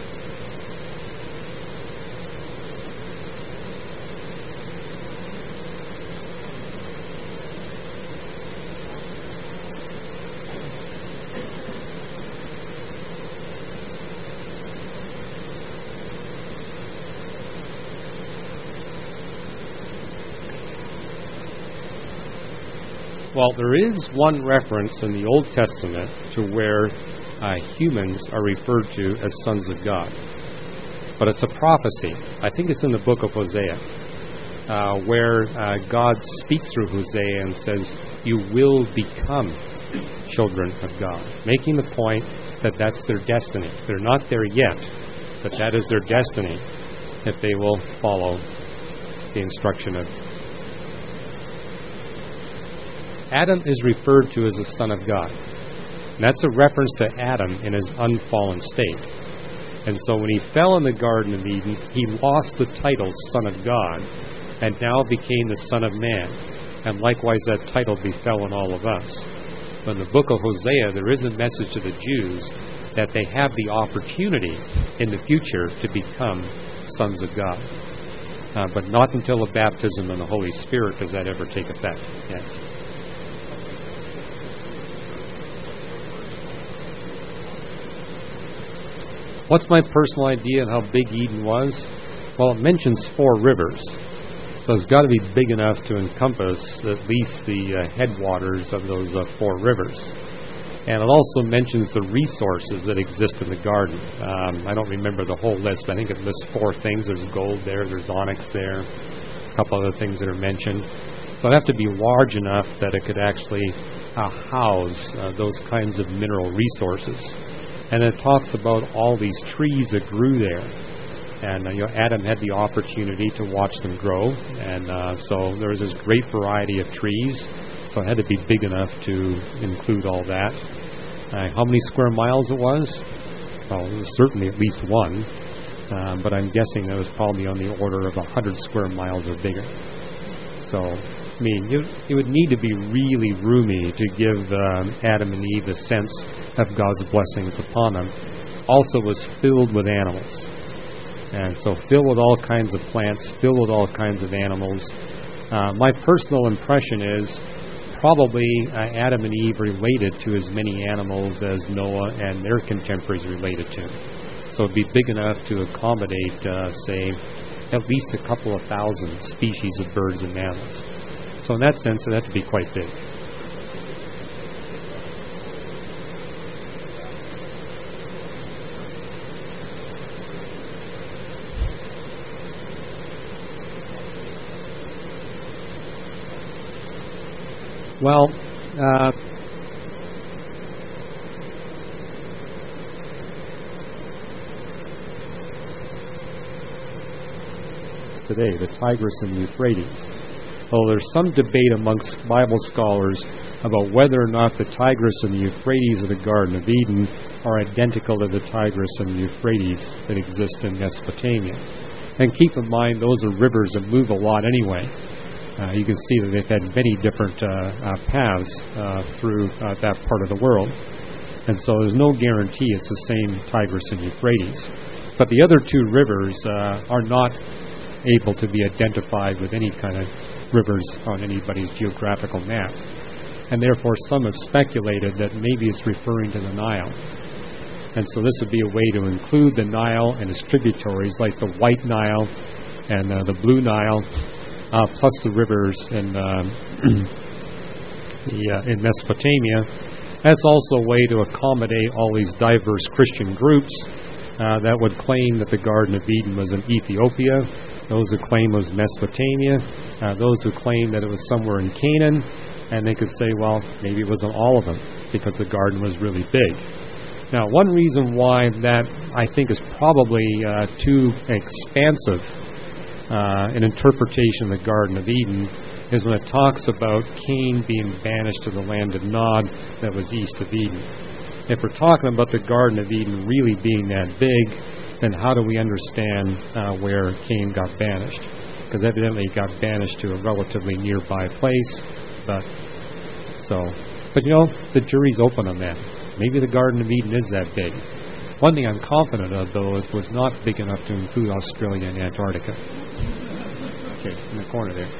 Well, there is one reference in the Old Testament to where humans are referred to as sons of God. But it's a prophecy. I think it's in the book of Hosea, where God speaks through Hosea and says, you will become children of God, making the point that that's their destiny. They're not there yet, but that is their destiny if they will follow the instruction of Adam is referred to as a son of God. And that's a reference to Adam in his unfallen state. And so when he fell in the Garden of Eden, he lost the title Son of God and now became the Son of Man. And likewise that title befell on all of us. But in the book of Hosea, there is a message to the Jews that they have the opportunity in the future to become sons of God. But not until the baptism in the Holy Spirit does that ever take effect. Yes. What's my personal idea of how big Eden was? Well, it mentions 4 rivers. So it's got to be big enough to encompass at least the headwaters of those 4 rivers. And it also mentions the resources that exist in the garden. I don't remember the whole list, but I think it lists 4 things. There's gold there, there's onyx there, a couple other things that are mentioned. So it'd have to be large enough that it could actually house those kinds of mineral resources. And it talks about all these trees that grew there. And Adam had the opportunity to watch them grow. And so there was this great variety of trees. So it had to be big enough to include all that. How many square miles it was? Well, it was certainly at least 1. But I'm guessing that was probably on the order of 100 square miles or bigger. So, I mean, it would need to be really roomy to give Adam and Eve a sense of God's blessings upon them. Also was filled with animals. And so filled with all kinds of plants, filled with all kinds of animals. My personal impression is probably Adam and Eve related to as many animals as Noah and their contemporaries related to. So it'd be big enough to accommodate, say, at least a couple of thousand species of birds and mammals. So in that sense, it had to be quite big. Well, today, the Tigris and the Euphrates. Well, there's some debate amongst Bible scholars about whether or not the Tigris and the Euphrates of the Garden of Eden are identical to the Tigris and the Euphrates that exist in Mesopotamia. And keep in mind, those are rivers that move a lot anyway. You can see that they've had many different paths through that part of the world. And so there's no guarantee it's the same Tigris and Euphrates. But the other 2 rivers are not able to be identified with any kind of rivers on anybody's geographical map. And therefore some have speculated that maybe it's referring to the Nile. And so this would be a way to include the Nile and its tributaries like the White Nile and the Blue Nile, plus the rivers in Mesopotamia. That's also a way to accommodate all these diverse Christian groups that would claim that the Garden of Eden was in Ethiopia, those who claim it was Mesopotamia, those who claim that it was somewhere in Canaan, and they could say, well, maybe it wasn't all of them, because the garden was really big. Now, one reason why that I think is probably too expansive an interpretation of the Garden of Eden is when it talks about Cain being banished to the land of Nod that was east of Eden. If we're talking about the Garden of Eden really being that big, then how do we understand where Cain got banished? Because evidently he got banished to a relatively nearby place. But the jury's open on that. Maybe the Garden of Eden is that big. One thing I'm confident of, though, is it was not big enough to include Australia and Antarctica. Okay, in the corner there.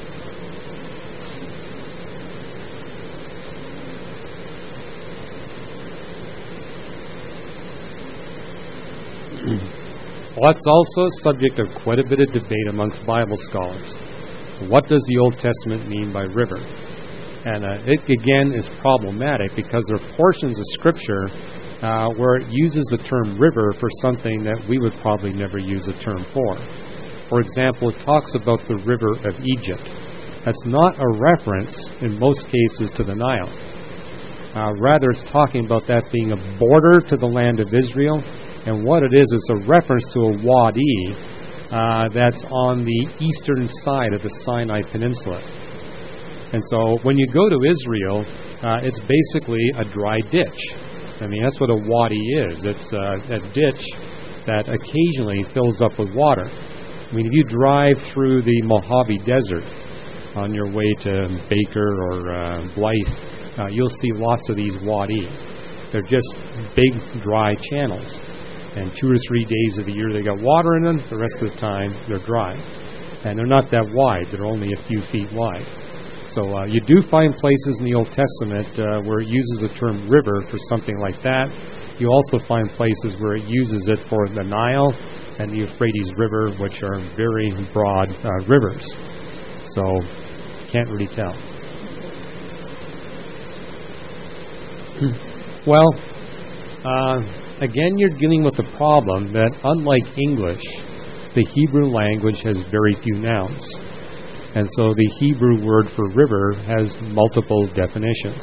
Well, that's also a subject of quite a bit of debate amongst Bible scholars. What does the Old Testament mean by river? And it, again, is problematic because there are portions of Scripture where it uses the term river for something that we would probably never use the term for. For example, it talks about the river of Egypt. That's not a reference, in most cases, to the Nile. Rather, it's talking about that being a border to the land of Israel. And what it is a reference to a wadi that's on the eastern side of the Sinai Peninsula. And so when you go to Israel, it's basically a dry ditch. I mean, that's what a wadi is. It's a ditch that occasionally fills up with water. I mean, if you drive through the Mojave Desert on your way to Baker or Blythe, you'll see lots of these wadi. They're just big, dry channels. And 2 or 3 days of the year they got water in them. The rest of the time they're dry. And they're not that wide. They're only a few feet wide. So you do find places in the Old Testament where it uses the term river for something like that. You also find places where it uses it for the Nile and the Euphrates River, which are very broad rivers. So can't really tell. Well, again, you're dealing with the problem that, unlike English, the Hebrew language has very few nouns. And so the Hebrew word for river has multiple definitions.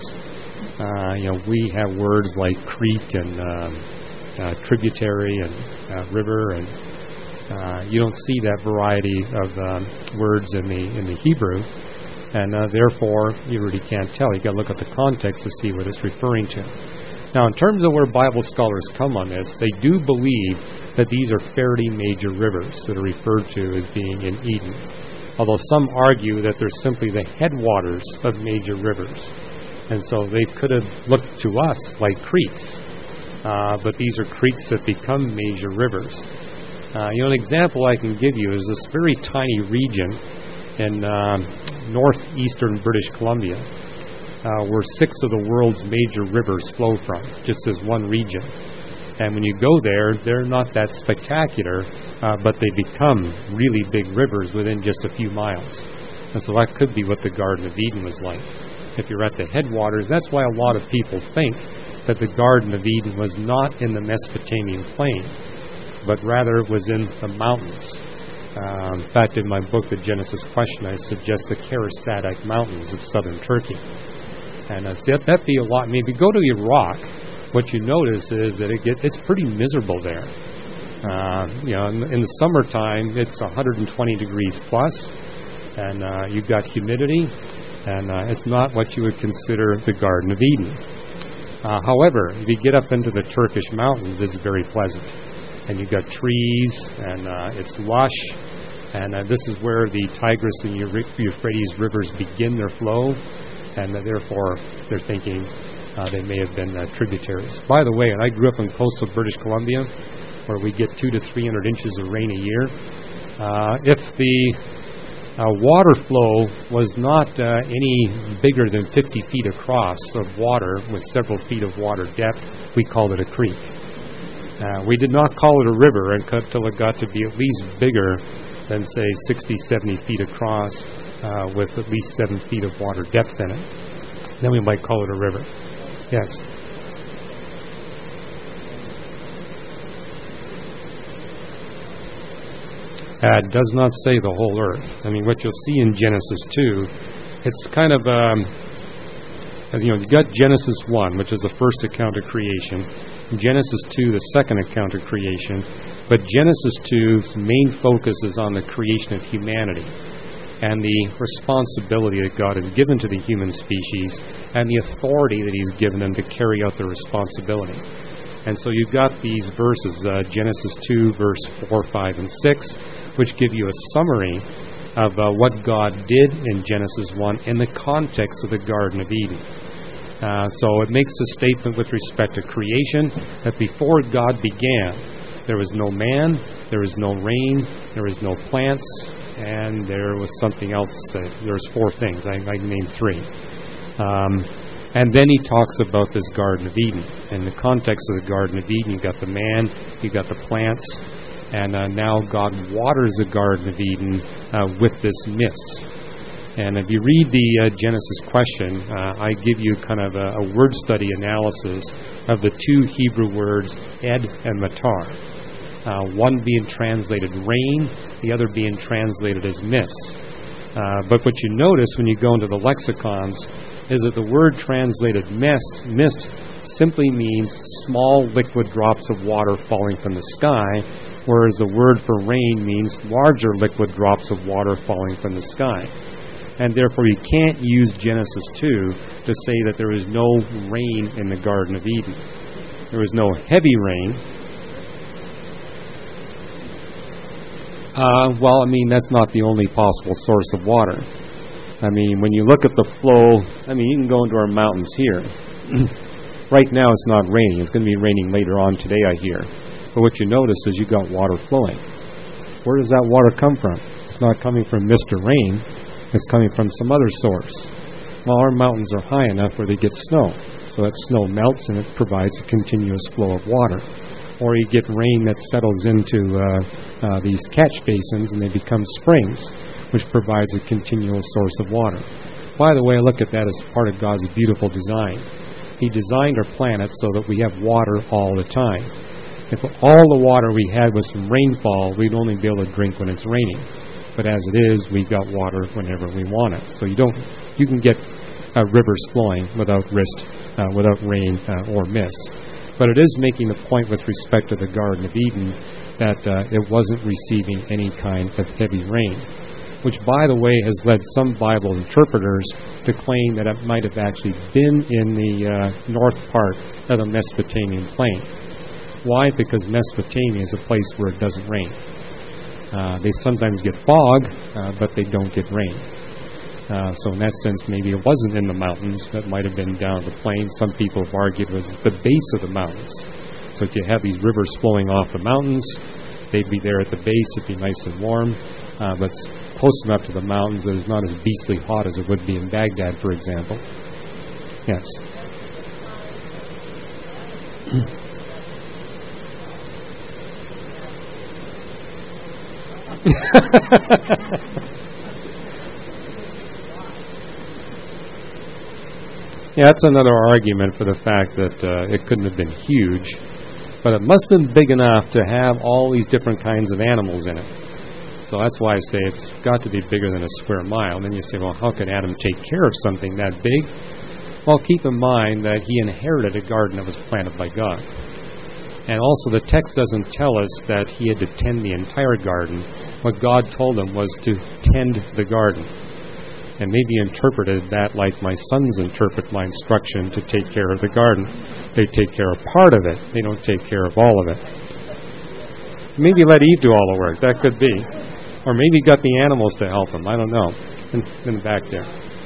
We have words like creek and tributary and river, and you don't see that variety of words in the Hebrew, and therefore you really can't tell. You've got to look at the context to see what it's referring to. Now, in terms of where Bible scholars come on this, they do believe that these are fairly major rivers that are referred to as being in Eden, although some argue that they're simply the headwaters of major rivers. And so they could have looked to us like creeks, but these are creeks that become major rivers. An example I can give you is this very tiny region in northeastern British Columbia, where 6 of the world's major rivers flow from, just as one region. And when you go there, they're not that spectacular, but they become really big rivers within just a few miles. And so that could be what the Garden of Eden was like. If you're at the headwaters, that's why a lot of people think that the Garden of Eden was not in the Mesopotamian plain, but rather was in the mountains. In fact, in my book, The Genesis Question, I suggest the Karasadak Mountains of southern Turkey. And that'd be a lot. I mean, if you go to Iraq, what you notice is that it's pretty miserable there. In the summertime, it's 120 degrees plus, and you've got humidity, and it's not what you would consider the Garden of Eden. However, if you get up into the Turkish mountains, it's very pleasant. And you've got trees, and it's lush, and this is where the Tigris and Euphrates rivers begin their flow, and therefore they're thinking they may have been tributaries. By the way, I grew up in coastal British Columbia, where we get 200 to 300 inches of rain a year. If the water flow was not any bigger than 50 feet across of water with several feet of water depth, we called it a creek. We did not call it a river until it got to be at least bigger than, say, 60, 70 feet across with at least 7 feet of water depth in it. Then we might call it a river. Yes? does not say the whole earth. I mean, what you'll see in Genesis 2, it's kind of, as you know, you got Genesis 1, which is the first account of creation, Genesis 2, the second account of creation, but Genesis 2's main focus is on the creation of humanity and the responsibility that God has given to the human species and the authority that He's given them to carry out their responsibility. And so you've got these verses, Genesis 2, verse 4, 5, and 6, which give you a summary of what God did in Genesis 1 in the context of the Garden of Eden. So it makes a statement with respect to creation that before God began, there was no man, there was no rain, there was no plants, and there was something else. There was 4 things. I named 3. And then he talks about this Garden of Eden. In the context of the Garden of Eden, you've got the man, you've got the plants, and now God waters the Garden of Eden with this mist. And if you read the Genesis question, I give you kind of a word study analysis of the 2 Hebrew words, ed and matar. One being translated rain, the other being translated as mist. But what you notice when you go into the lexicons is that the word translated mist simply means small liquid drops of water falling from the sky, whereas the word for rain means larger liquid drops of water falling from the sky. And therefore you can't use Genesis 2 to say that there is no rain in the Garden of Eden. There was no heavy rain. Well, I mean, that's not the only possible source of water. I mean, when you look at the flow, I mean, you can go into our mountains here. Right now it's not raining. It's going to be raining later on today, I hear. But what you notice is you've got water flowing. Where does that water come from? It's not coming from mist or rain. It's coming from some other source. Well, our mountains are high enough where they get snow. So that snow melts and it provides a continuous flow of water. Or you get rain that settles into these catch basins and they become springs, which provides a continual source of water. By the way, I look at that as part of God's beautiful design. He designed our planet so that we have water all the time. If all the water we had was from rainfall, we'd only be able to drink when it's raining. But as it is, we've got water whenever we want it. So you can get rivers flowing without rain or mist. But it is making the point with respect to the Garden of Eden that it wasn't receiving any kind of heavy rain, which, by the way, has led some Bible interpreters to claim that it might have actually been in the north part of the Mesopotamian plain. Why? Because Mesopotamia is a place where it doesn't rain. They sometimes get fog, but they don't get rain. So in that sense, maybe it wasn't in the mountains. That might have been down the plain. Some people have argued it was the base of the mountains. So if you have these rivers flowing off the mountains, they'd be there at the base. It'd be nice and warm. But it's close enough to the mountains that it's not as beastly hot as it would be in Baghdad, for example. Yes. Yeah, that's another argument for the fact that it couldn't have been huge, but it must have been big enough to have all these different kinds of animals in it. So that's why I say it's got to be bigger than a square mile. And then you say, well, how can Adam take care of something that big? Well, keep in mind that he inherited a garden that was planted by God. And also the text doesn't tell us that he had to tend the entire garden. What God told him was to tend the garden. And maybe interpreted that like my sons interpret my instruction to take care of the garden. They take care of part of it. They don't take care of all of it. Maybe let Eve do all the work. That could be. Or maybe got the animals to help him. I don't know. In the back there.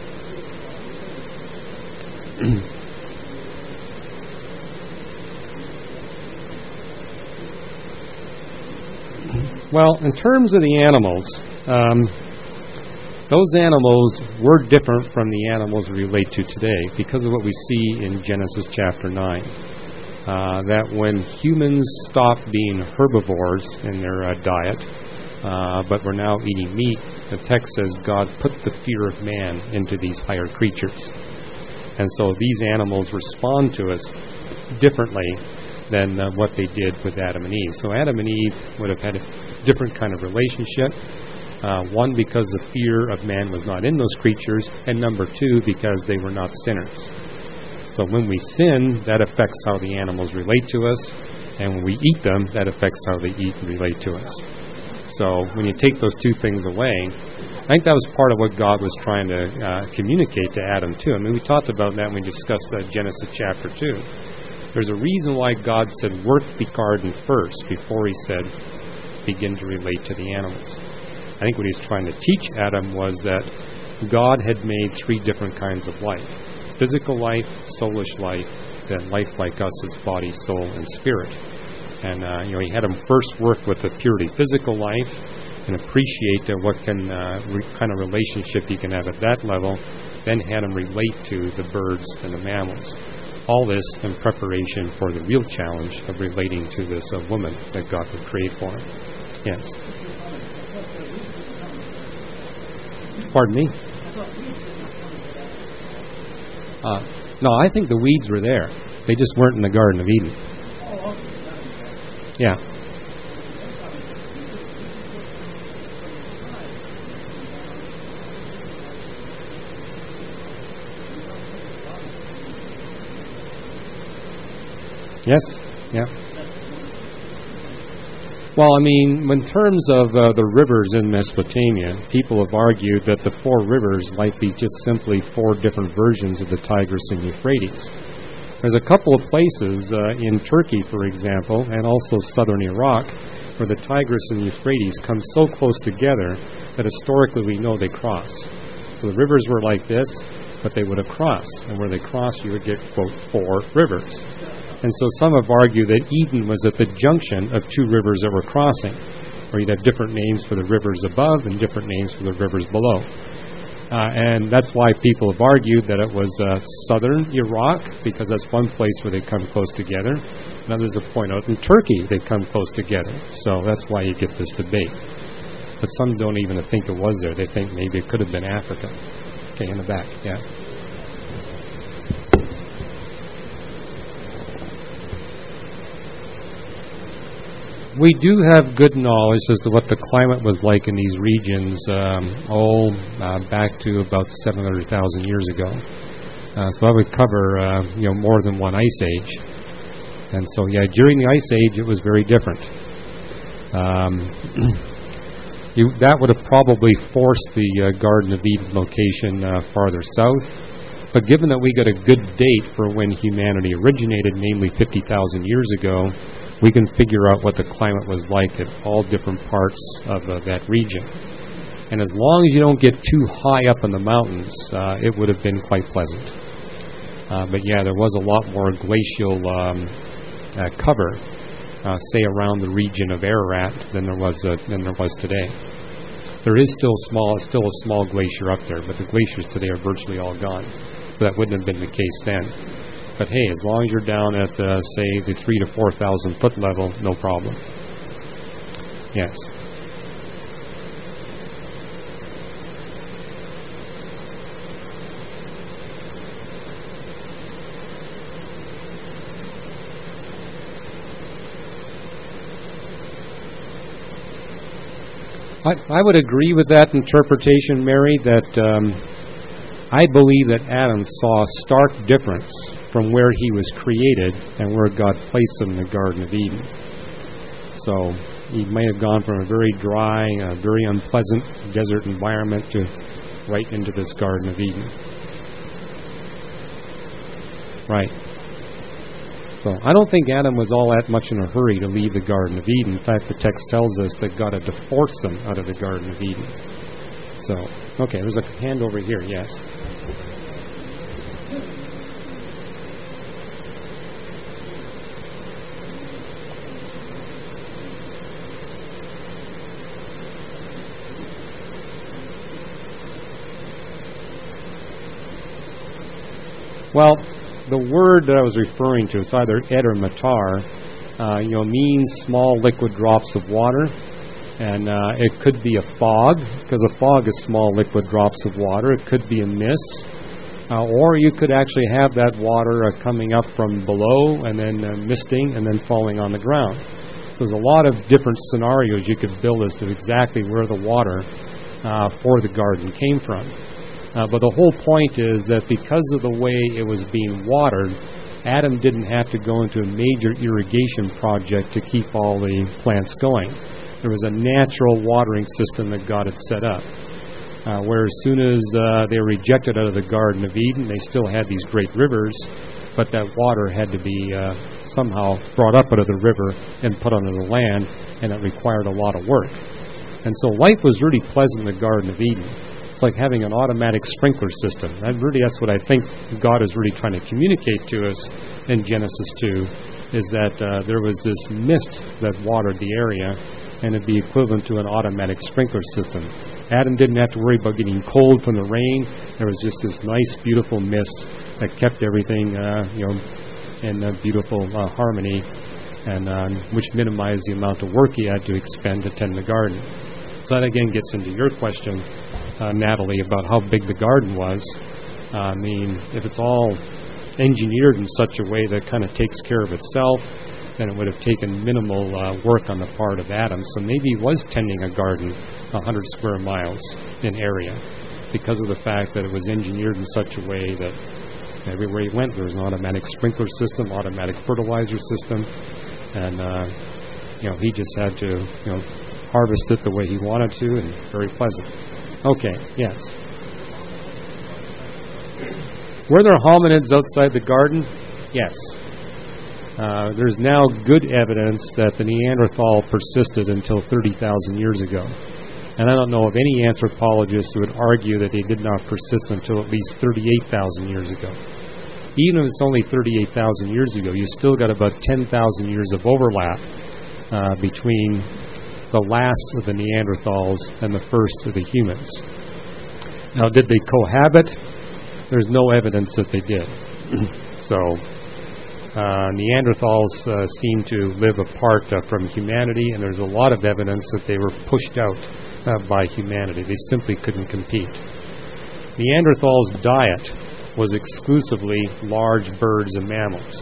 Well, in terms of the animals, those animals were different from the animals we relate to today because of what we see in Genesis chapter 9. That when humans stopped being herbivores in their diet, but were now eating meat, the text says God put the fear of man into these higher creatures. And so these animals respond to us differently than what they did with Adam and Eve. So Adam and Eve would have had different kind of relationship. One, because the fear of man was not in those creatures, and number two, because they were not sinners. So when we sin, that affects how the animals relate to us, and when we eat them, that affects how they eat and relate to us. So when you take those two things away, I think that was part of what God was trying to communicate to Adam too. I mean, we talked about that when we discussed Genesis chapter 2. There's a reason why God said, work the garden first, before he said, begin to relate to the animals. I think what he's trying to teach Adam was that God had made three different kinds of life. Physical life, soulish life, then life like us, its body, soul, and spirit. And he had him first work with the purely physical life and appreciate what kind of relationship he can have at that level. Then had him relate to the birds and the mammals. All this in preparation for the real challenge of relating to this woman that God would create for him. Yes. Pardon me? No, I think the weeds were there. They just weren't in the Garden of Eden. Yeah. Yes? Yeah. Well, I mean, in terms of the rivers in Mesopotamia, people have argued that the four rivers might be just simply four different versions of the Tigris and Euphrates. There's a couple of places in Turkey, for example, and also southern Iraq, where the Tigris and Euphrates come so close together that historically we know they cross. So the rivers were like this, but they would have crossed. And where they crossed, you would get, quote, four rivers. And so some have argued that Eden was at the junction of two rivers that were crossing, where you'd have different names for the rivers above and different names for the rivers below. And that's why people have argued that it was southern Iraq, because that's one place where they come close together. And others have pointed out in Turkey they come close together. So that's why you get this debate. But some don't even think it was there. They think maybe it could have been Africa. Okay, in the back, yeah. We do have good knowledge as to what the climate was like in these regions back to about 700,000 years ago. So that would cover more than one ice age. And so, during the ice age, it was very different. That would have probably forced the Garden of Eden location farther south. But given that we got a good date for when humanity originated, namely 50,000 years ago, we can figure out what the climate was like at all different parts of that region. And as long as you don't get too high up in the mountains, it would have been quite pleasant. But there was a lot more glacial cover, say around the region of Ararat, than there was today. There is still a small glacier up there, but the glaciers today are virtually all gone. So that wouldn't have been the case then. But hey, as long as you're down at, say, the 3,000 to 4,000 foot level, no problem. Yes. I would agree with that interpretation, Mary, that I believe that Adam saw a stark difference from where he was created and where God placed him in the Garden of Eden. So he may have gone from a very dry, very unpleasant desert environment to right into this Garden of Eden. Right. So I don't think Adam was all that much in a hurry to leave the Garden of Eden. In fact, the text tells us that God had to force them out of the Garden of Eden. So, okay, there's a hand over here, yes. Well, the word that I was referring to, it's either ed or matar, means small liquid drops of water. And it could be a fog, because a fog is small liquid drops of water. It could be a mist. Or you could actually have that water coming up from below and then misting and then falling on the ground. there's a lot of different scenarios you could build as to exactly where the water for the garden came from. But the whole point is that because of the way it was being watered, Adam didn't have to go into a major irrigation project to keep all the plants going. There was a natural watering system that got it set up. Where as soon as they were rejected out of the Garden of Eden, they still had these great rivers, but that water had to be somehow brought up out of the river and put onto the land, and it required a lot of work. And so life was really pleasant in the Garden of Eden. It's like having an automatic sprinkler system. That's what I think God is really trying to communicate to us in Genesis 2, is that there was this mist that watered the area, and it'd be equivalent to an automatic sprinkler system. Adam didn't have to worry about getting cold from the rain. There was just this nice, beautiful mist that kept everything, in beautiful harmony, and which minimized the amount of work he had to expend to tend the garden. So that again gets into your question, Natalie, about how big the garden was. I mean, if it's all engineered in such a way that kind of takes care of itself, then it would have taken minimal work on the part of Adam. So maybe he was tending a garden 100 square miles in area because of the fact that it was engineered in such a way that everywhere he went there was an automatic sprinkler system, automatic fertilizer system, and he just had to harvest it the way he wanted to, and very pleasant. Okay, yes. Were there hominids outside the garden? Yes. There's now good evidence that the Neanderthal persisted until 30,000 years ago. And I don't know of any anthropologist who would argue that they did not persist until at least 38,000 years ago. Even if it's only 38,000 years ago, you still got about 10,000 years of overlap between the last of the Neanderthals and the first of the humans. Now, did they cohabit? There's no evidence that they did. Neanderthals seem to live apart from humanity, and there's a lot of evidence that they were pushed out by humanity. They simply couldn't compete. Neanderthals' diet was exclusively large birds and mammals.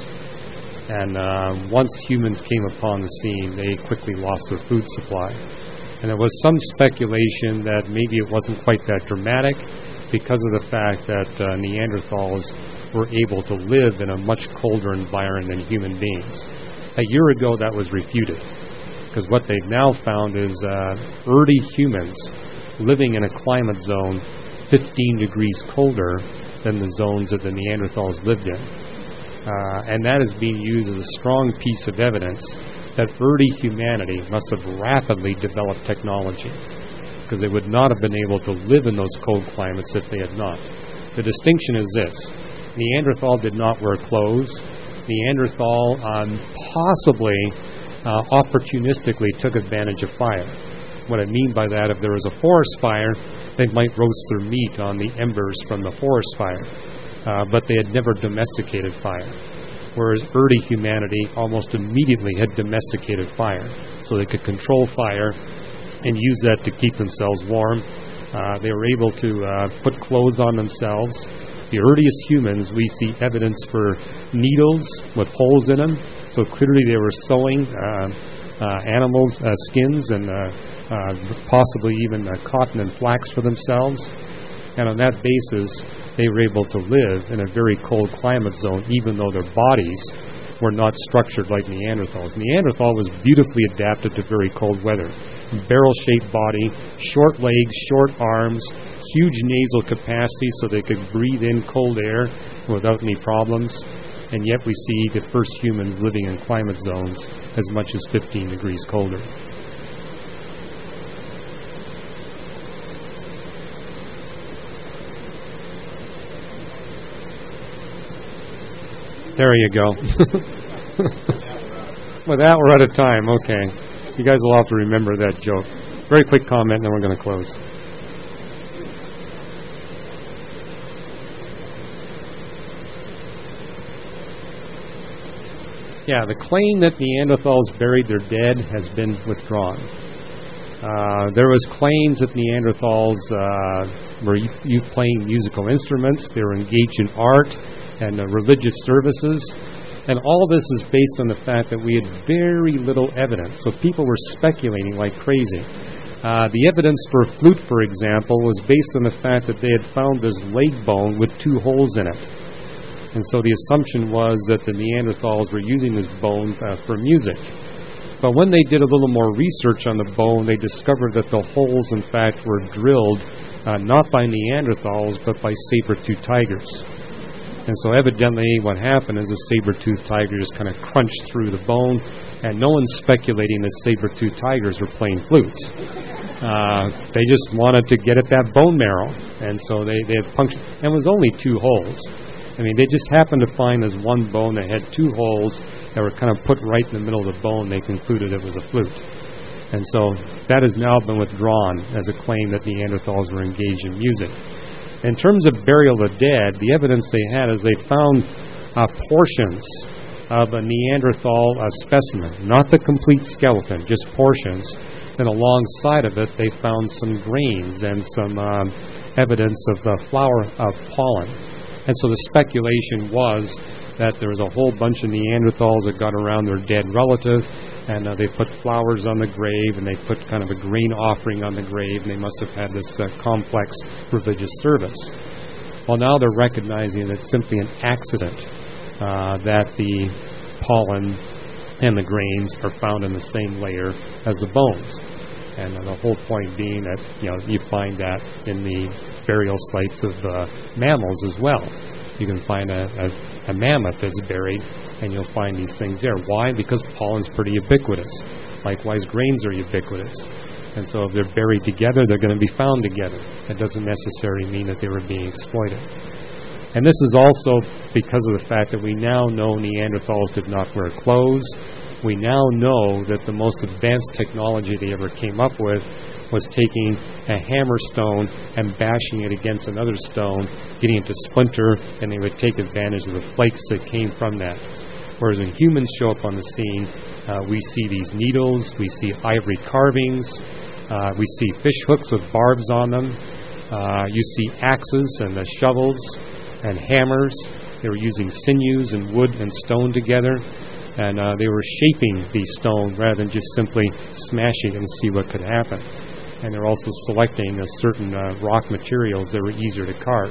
And once humans came upon the scene, they quickly lost their food supply. And there was some speculation that maybe it wasn't quite that dramatic because of the fact that Neanderthals were able to live in a much colder environment than human beings. A year ago, that was refuted, because what they've now found is early humans living in a climate zone 15 degrees colder than the zones that the Neanderthals lived in. And that is being used as a strong piece of evidence that early humanity must have rapidly developed technology, because they would not have been able to live in those cold climates if they had not. The distinction is this: Neanderthal did not wear clothes. Neanderthal possibly opportunistically took advantage of fire. What I mean by that, if there was a forest fire, they might roast their meat on the embers from the forest fire. But they had never domesticated fire. Whereas early humanity almost immediately had domesticated fire. So they could control fire and use that to keep themselves warm. They were able to put clothes on themselves. The earliest humans, we see evidence for needles with holes in them. So clearly they were sewing animals' skins and possibly even cotton and flax for themselves. And on that basis, they were able to live in a very cold climate zone, even though their bodies were not structured like Neanderthals. Neanderthal was beautifully adapted to very cold weather. Barrel-shaped body, short legs, short arms, huge nasal capacity so they could breathe in cold air without any problems. And yet we see the first humans living in climate zones as much as 15 degrees colder. There you go. With that, we're out of time. Okay. You guys will have to remember that joke. Very quick comment, and then we're going to close. Yeah, the claim that Neanderthals buried their dead has been withdrawn. There was claims that Neanderthals were playing musical instruments. They were engaged in art and religious services. And all this is based on the fact that we had very little evidence. So people were speculating like crazy. The evidence for a flute, for example, was based on the fact that they had found this leg bone with 2 holes in it. And so the assumption was that the Neanderthals were using this bone for music. But when they did a little more research on the bone, they discovered that the holes, in fact, were drilled not by Neanderthals, but by saber-toothed tigers. And so evidently what happened is a saber-toothed tiger just kind of crunched through the bone, and no one's speculating that saber-toothed tigers were playing flutes. They just wanted to get at that bone marrow, and so they had punctured. And it was only 2 holes. I mean, they just happened to find this one bone that had 2 holes that were kind of put right in the middle of the bone. They concluded it was a flute. And so that has now been withdrawn as a claim that Neanderthals were engaged in music. In terms of burial of the dead, the evidence they had is they found portions of a Neanderthal specimen, not the complete skeleton, just portions. And alongside of it, they found some grains and some evidence of flower of pollen. And so the speculation was that there was a whole bunch of Neanderthals that got around their dead relative, and they put flowers on the grave, and they put kind of a grain offering on the grave, and they must have had this complex religious service. Well, now they're recognizing it's simply an accident that the pollen and the grains are found in the same layer as the bones. And the whole point being that you find that in the burial sites of mammals as well. You can find a mammoth that's buried, and you'll find these things there. Why? Because pollen's pretty ubiquitous. Likewise, grains are ubiquitous. And so if they're buried together, they're going to be found together. That doesn't necessarily mean that they were being exploited. And this is also because of the fact that we now know Neanderthals did not wear clothes. We now know that the most advanced technology they ever came up with was taking a hammer stone and bashing it against another stone, getting it to splinter, and they would take advantage of the flakes that came from that. Whereas when humans show up on the scene, we see these needles, we see ivory carvings, we see fish hooks with barbs on them, you see axes and the shovels and hammers. They were using sinews and wood and stone together, and they were shaping the stone rather than just simply smashing it and see what could happen. And they're also selecting certain rock materials that were easier to carve.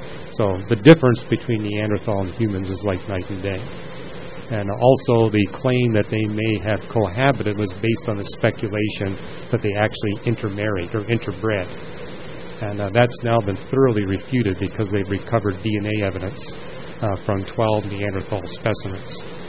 So the difference between Neanderthal and humans is like night and day. And also the claim that they may have cohabited was based on the speculation that they actually intermarried or interbred. And that's now been thoroughly refuted because they've recovered DNA evidence from 12 Neanderthal specimens.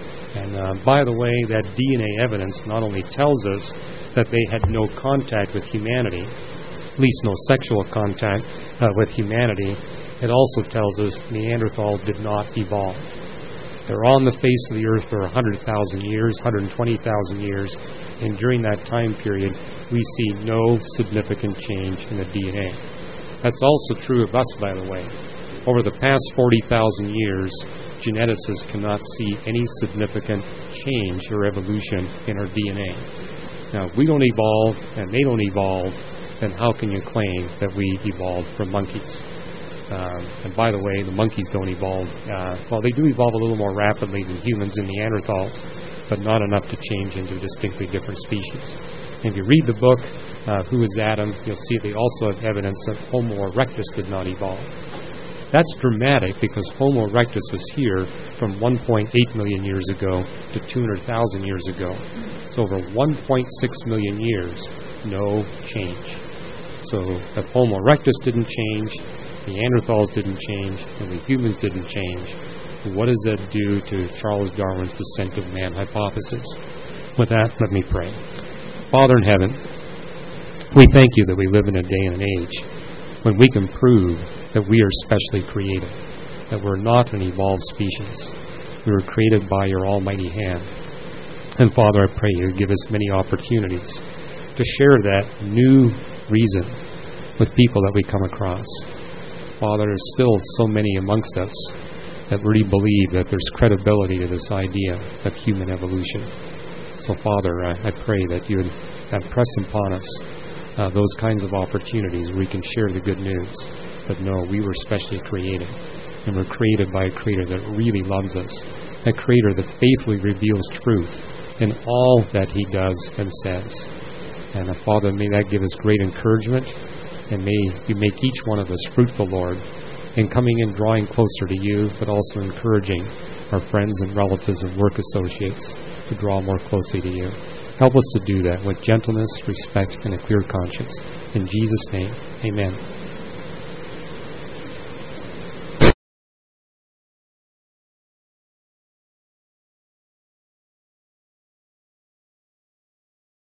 And by the way, that DNA evidence not only tells us that they had no contact with humanity, at least no sexual contact with humanity, it also tells us Neanderthal did not evolve. They're on the face of the earth for 100,000 years, 120,000 years, and during that time period, we see no significant change in the DNA. That's also true of us, by the way. Over the past 40,000 years, geneticists cannot see any significant change or evolution in our DNA. Now, if we don't evolve and they don't evolve, then how can you claim that we evolved from monkeys? And by the way, the monkeys don't evolve. Well, they do evolve a little more rapidly than humans and Neanderthals, but not enough to change into distinctly different species. And if you read the book, Who is Adam?, you'll see they also have evidence that Homo erectus did not evolve. That's dramatic because Homo erectus was here from 1.8 million years ago to 200,000 years ago. So over 1.6 million years, no change. So if Homo erectus didn't change, Neanderthals didn't change, and the humans didn't change, what does that do to Charles Darwin's descent of man hypothesis? With that, let me pray. Father in heaven, we thank you that we live in a day and an age when we can prove that we are specially created, that we're not an evolved species. We were created by your almighty hand. And Father, I pray you give us many opportunities to share that new reason with people that we come across. Father, there's still so many amongst us that really believe that there's credibility to this idea of human evolution. So Father, I pray that you would press upon us those kinds of opportunities where we can share the good news. But no, we were specially created, and we're created by a Creator that really loves us a Creator that faithfully reveals truth in all that He does and says. And Father, may that give us great encouragement, and may You make each one of us fruitful, Lord, in coming and drawing closer to You, but also encouraging our friends and relatives and work associates to draw more closely to You. Help us to do that with gentleness, respect, and a clear conscience. In Jesus' name, amen.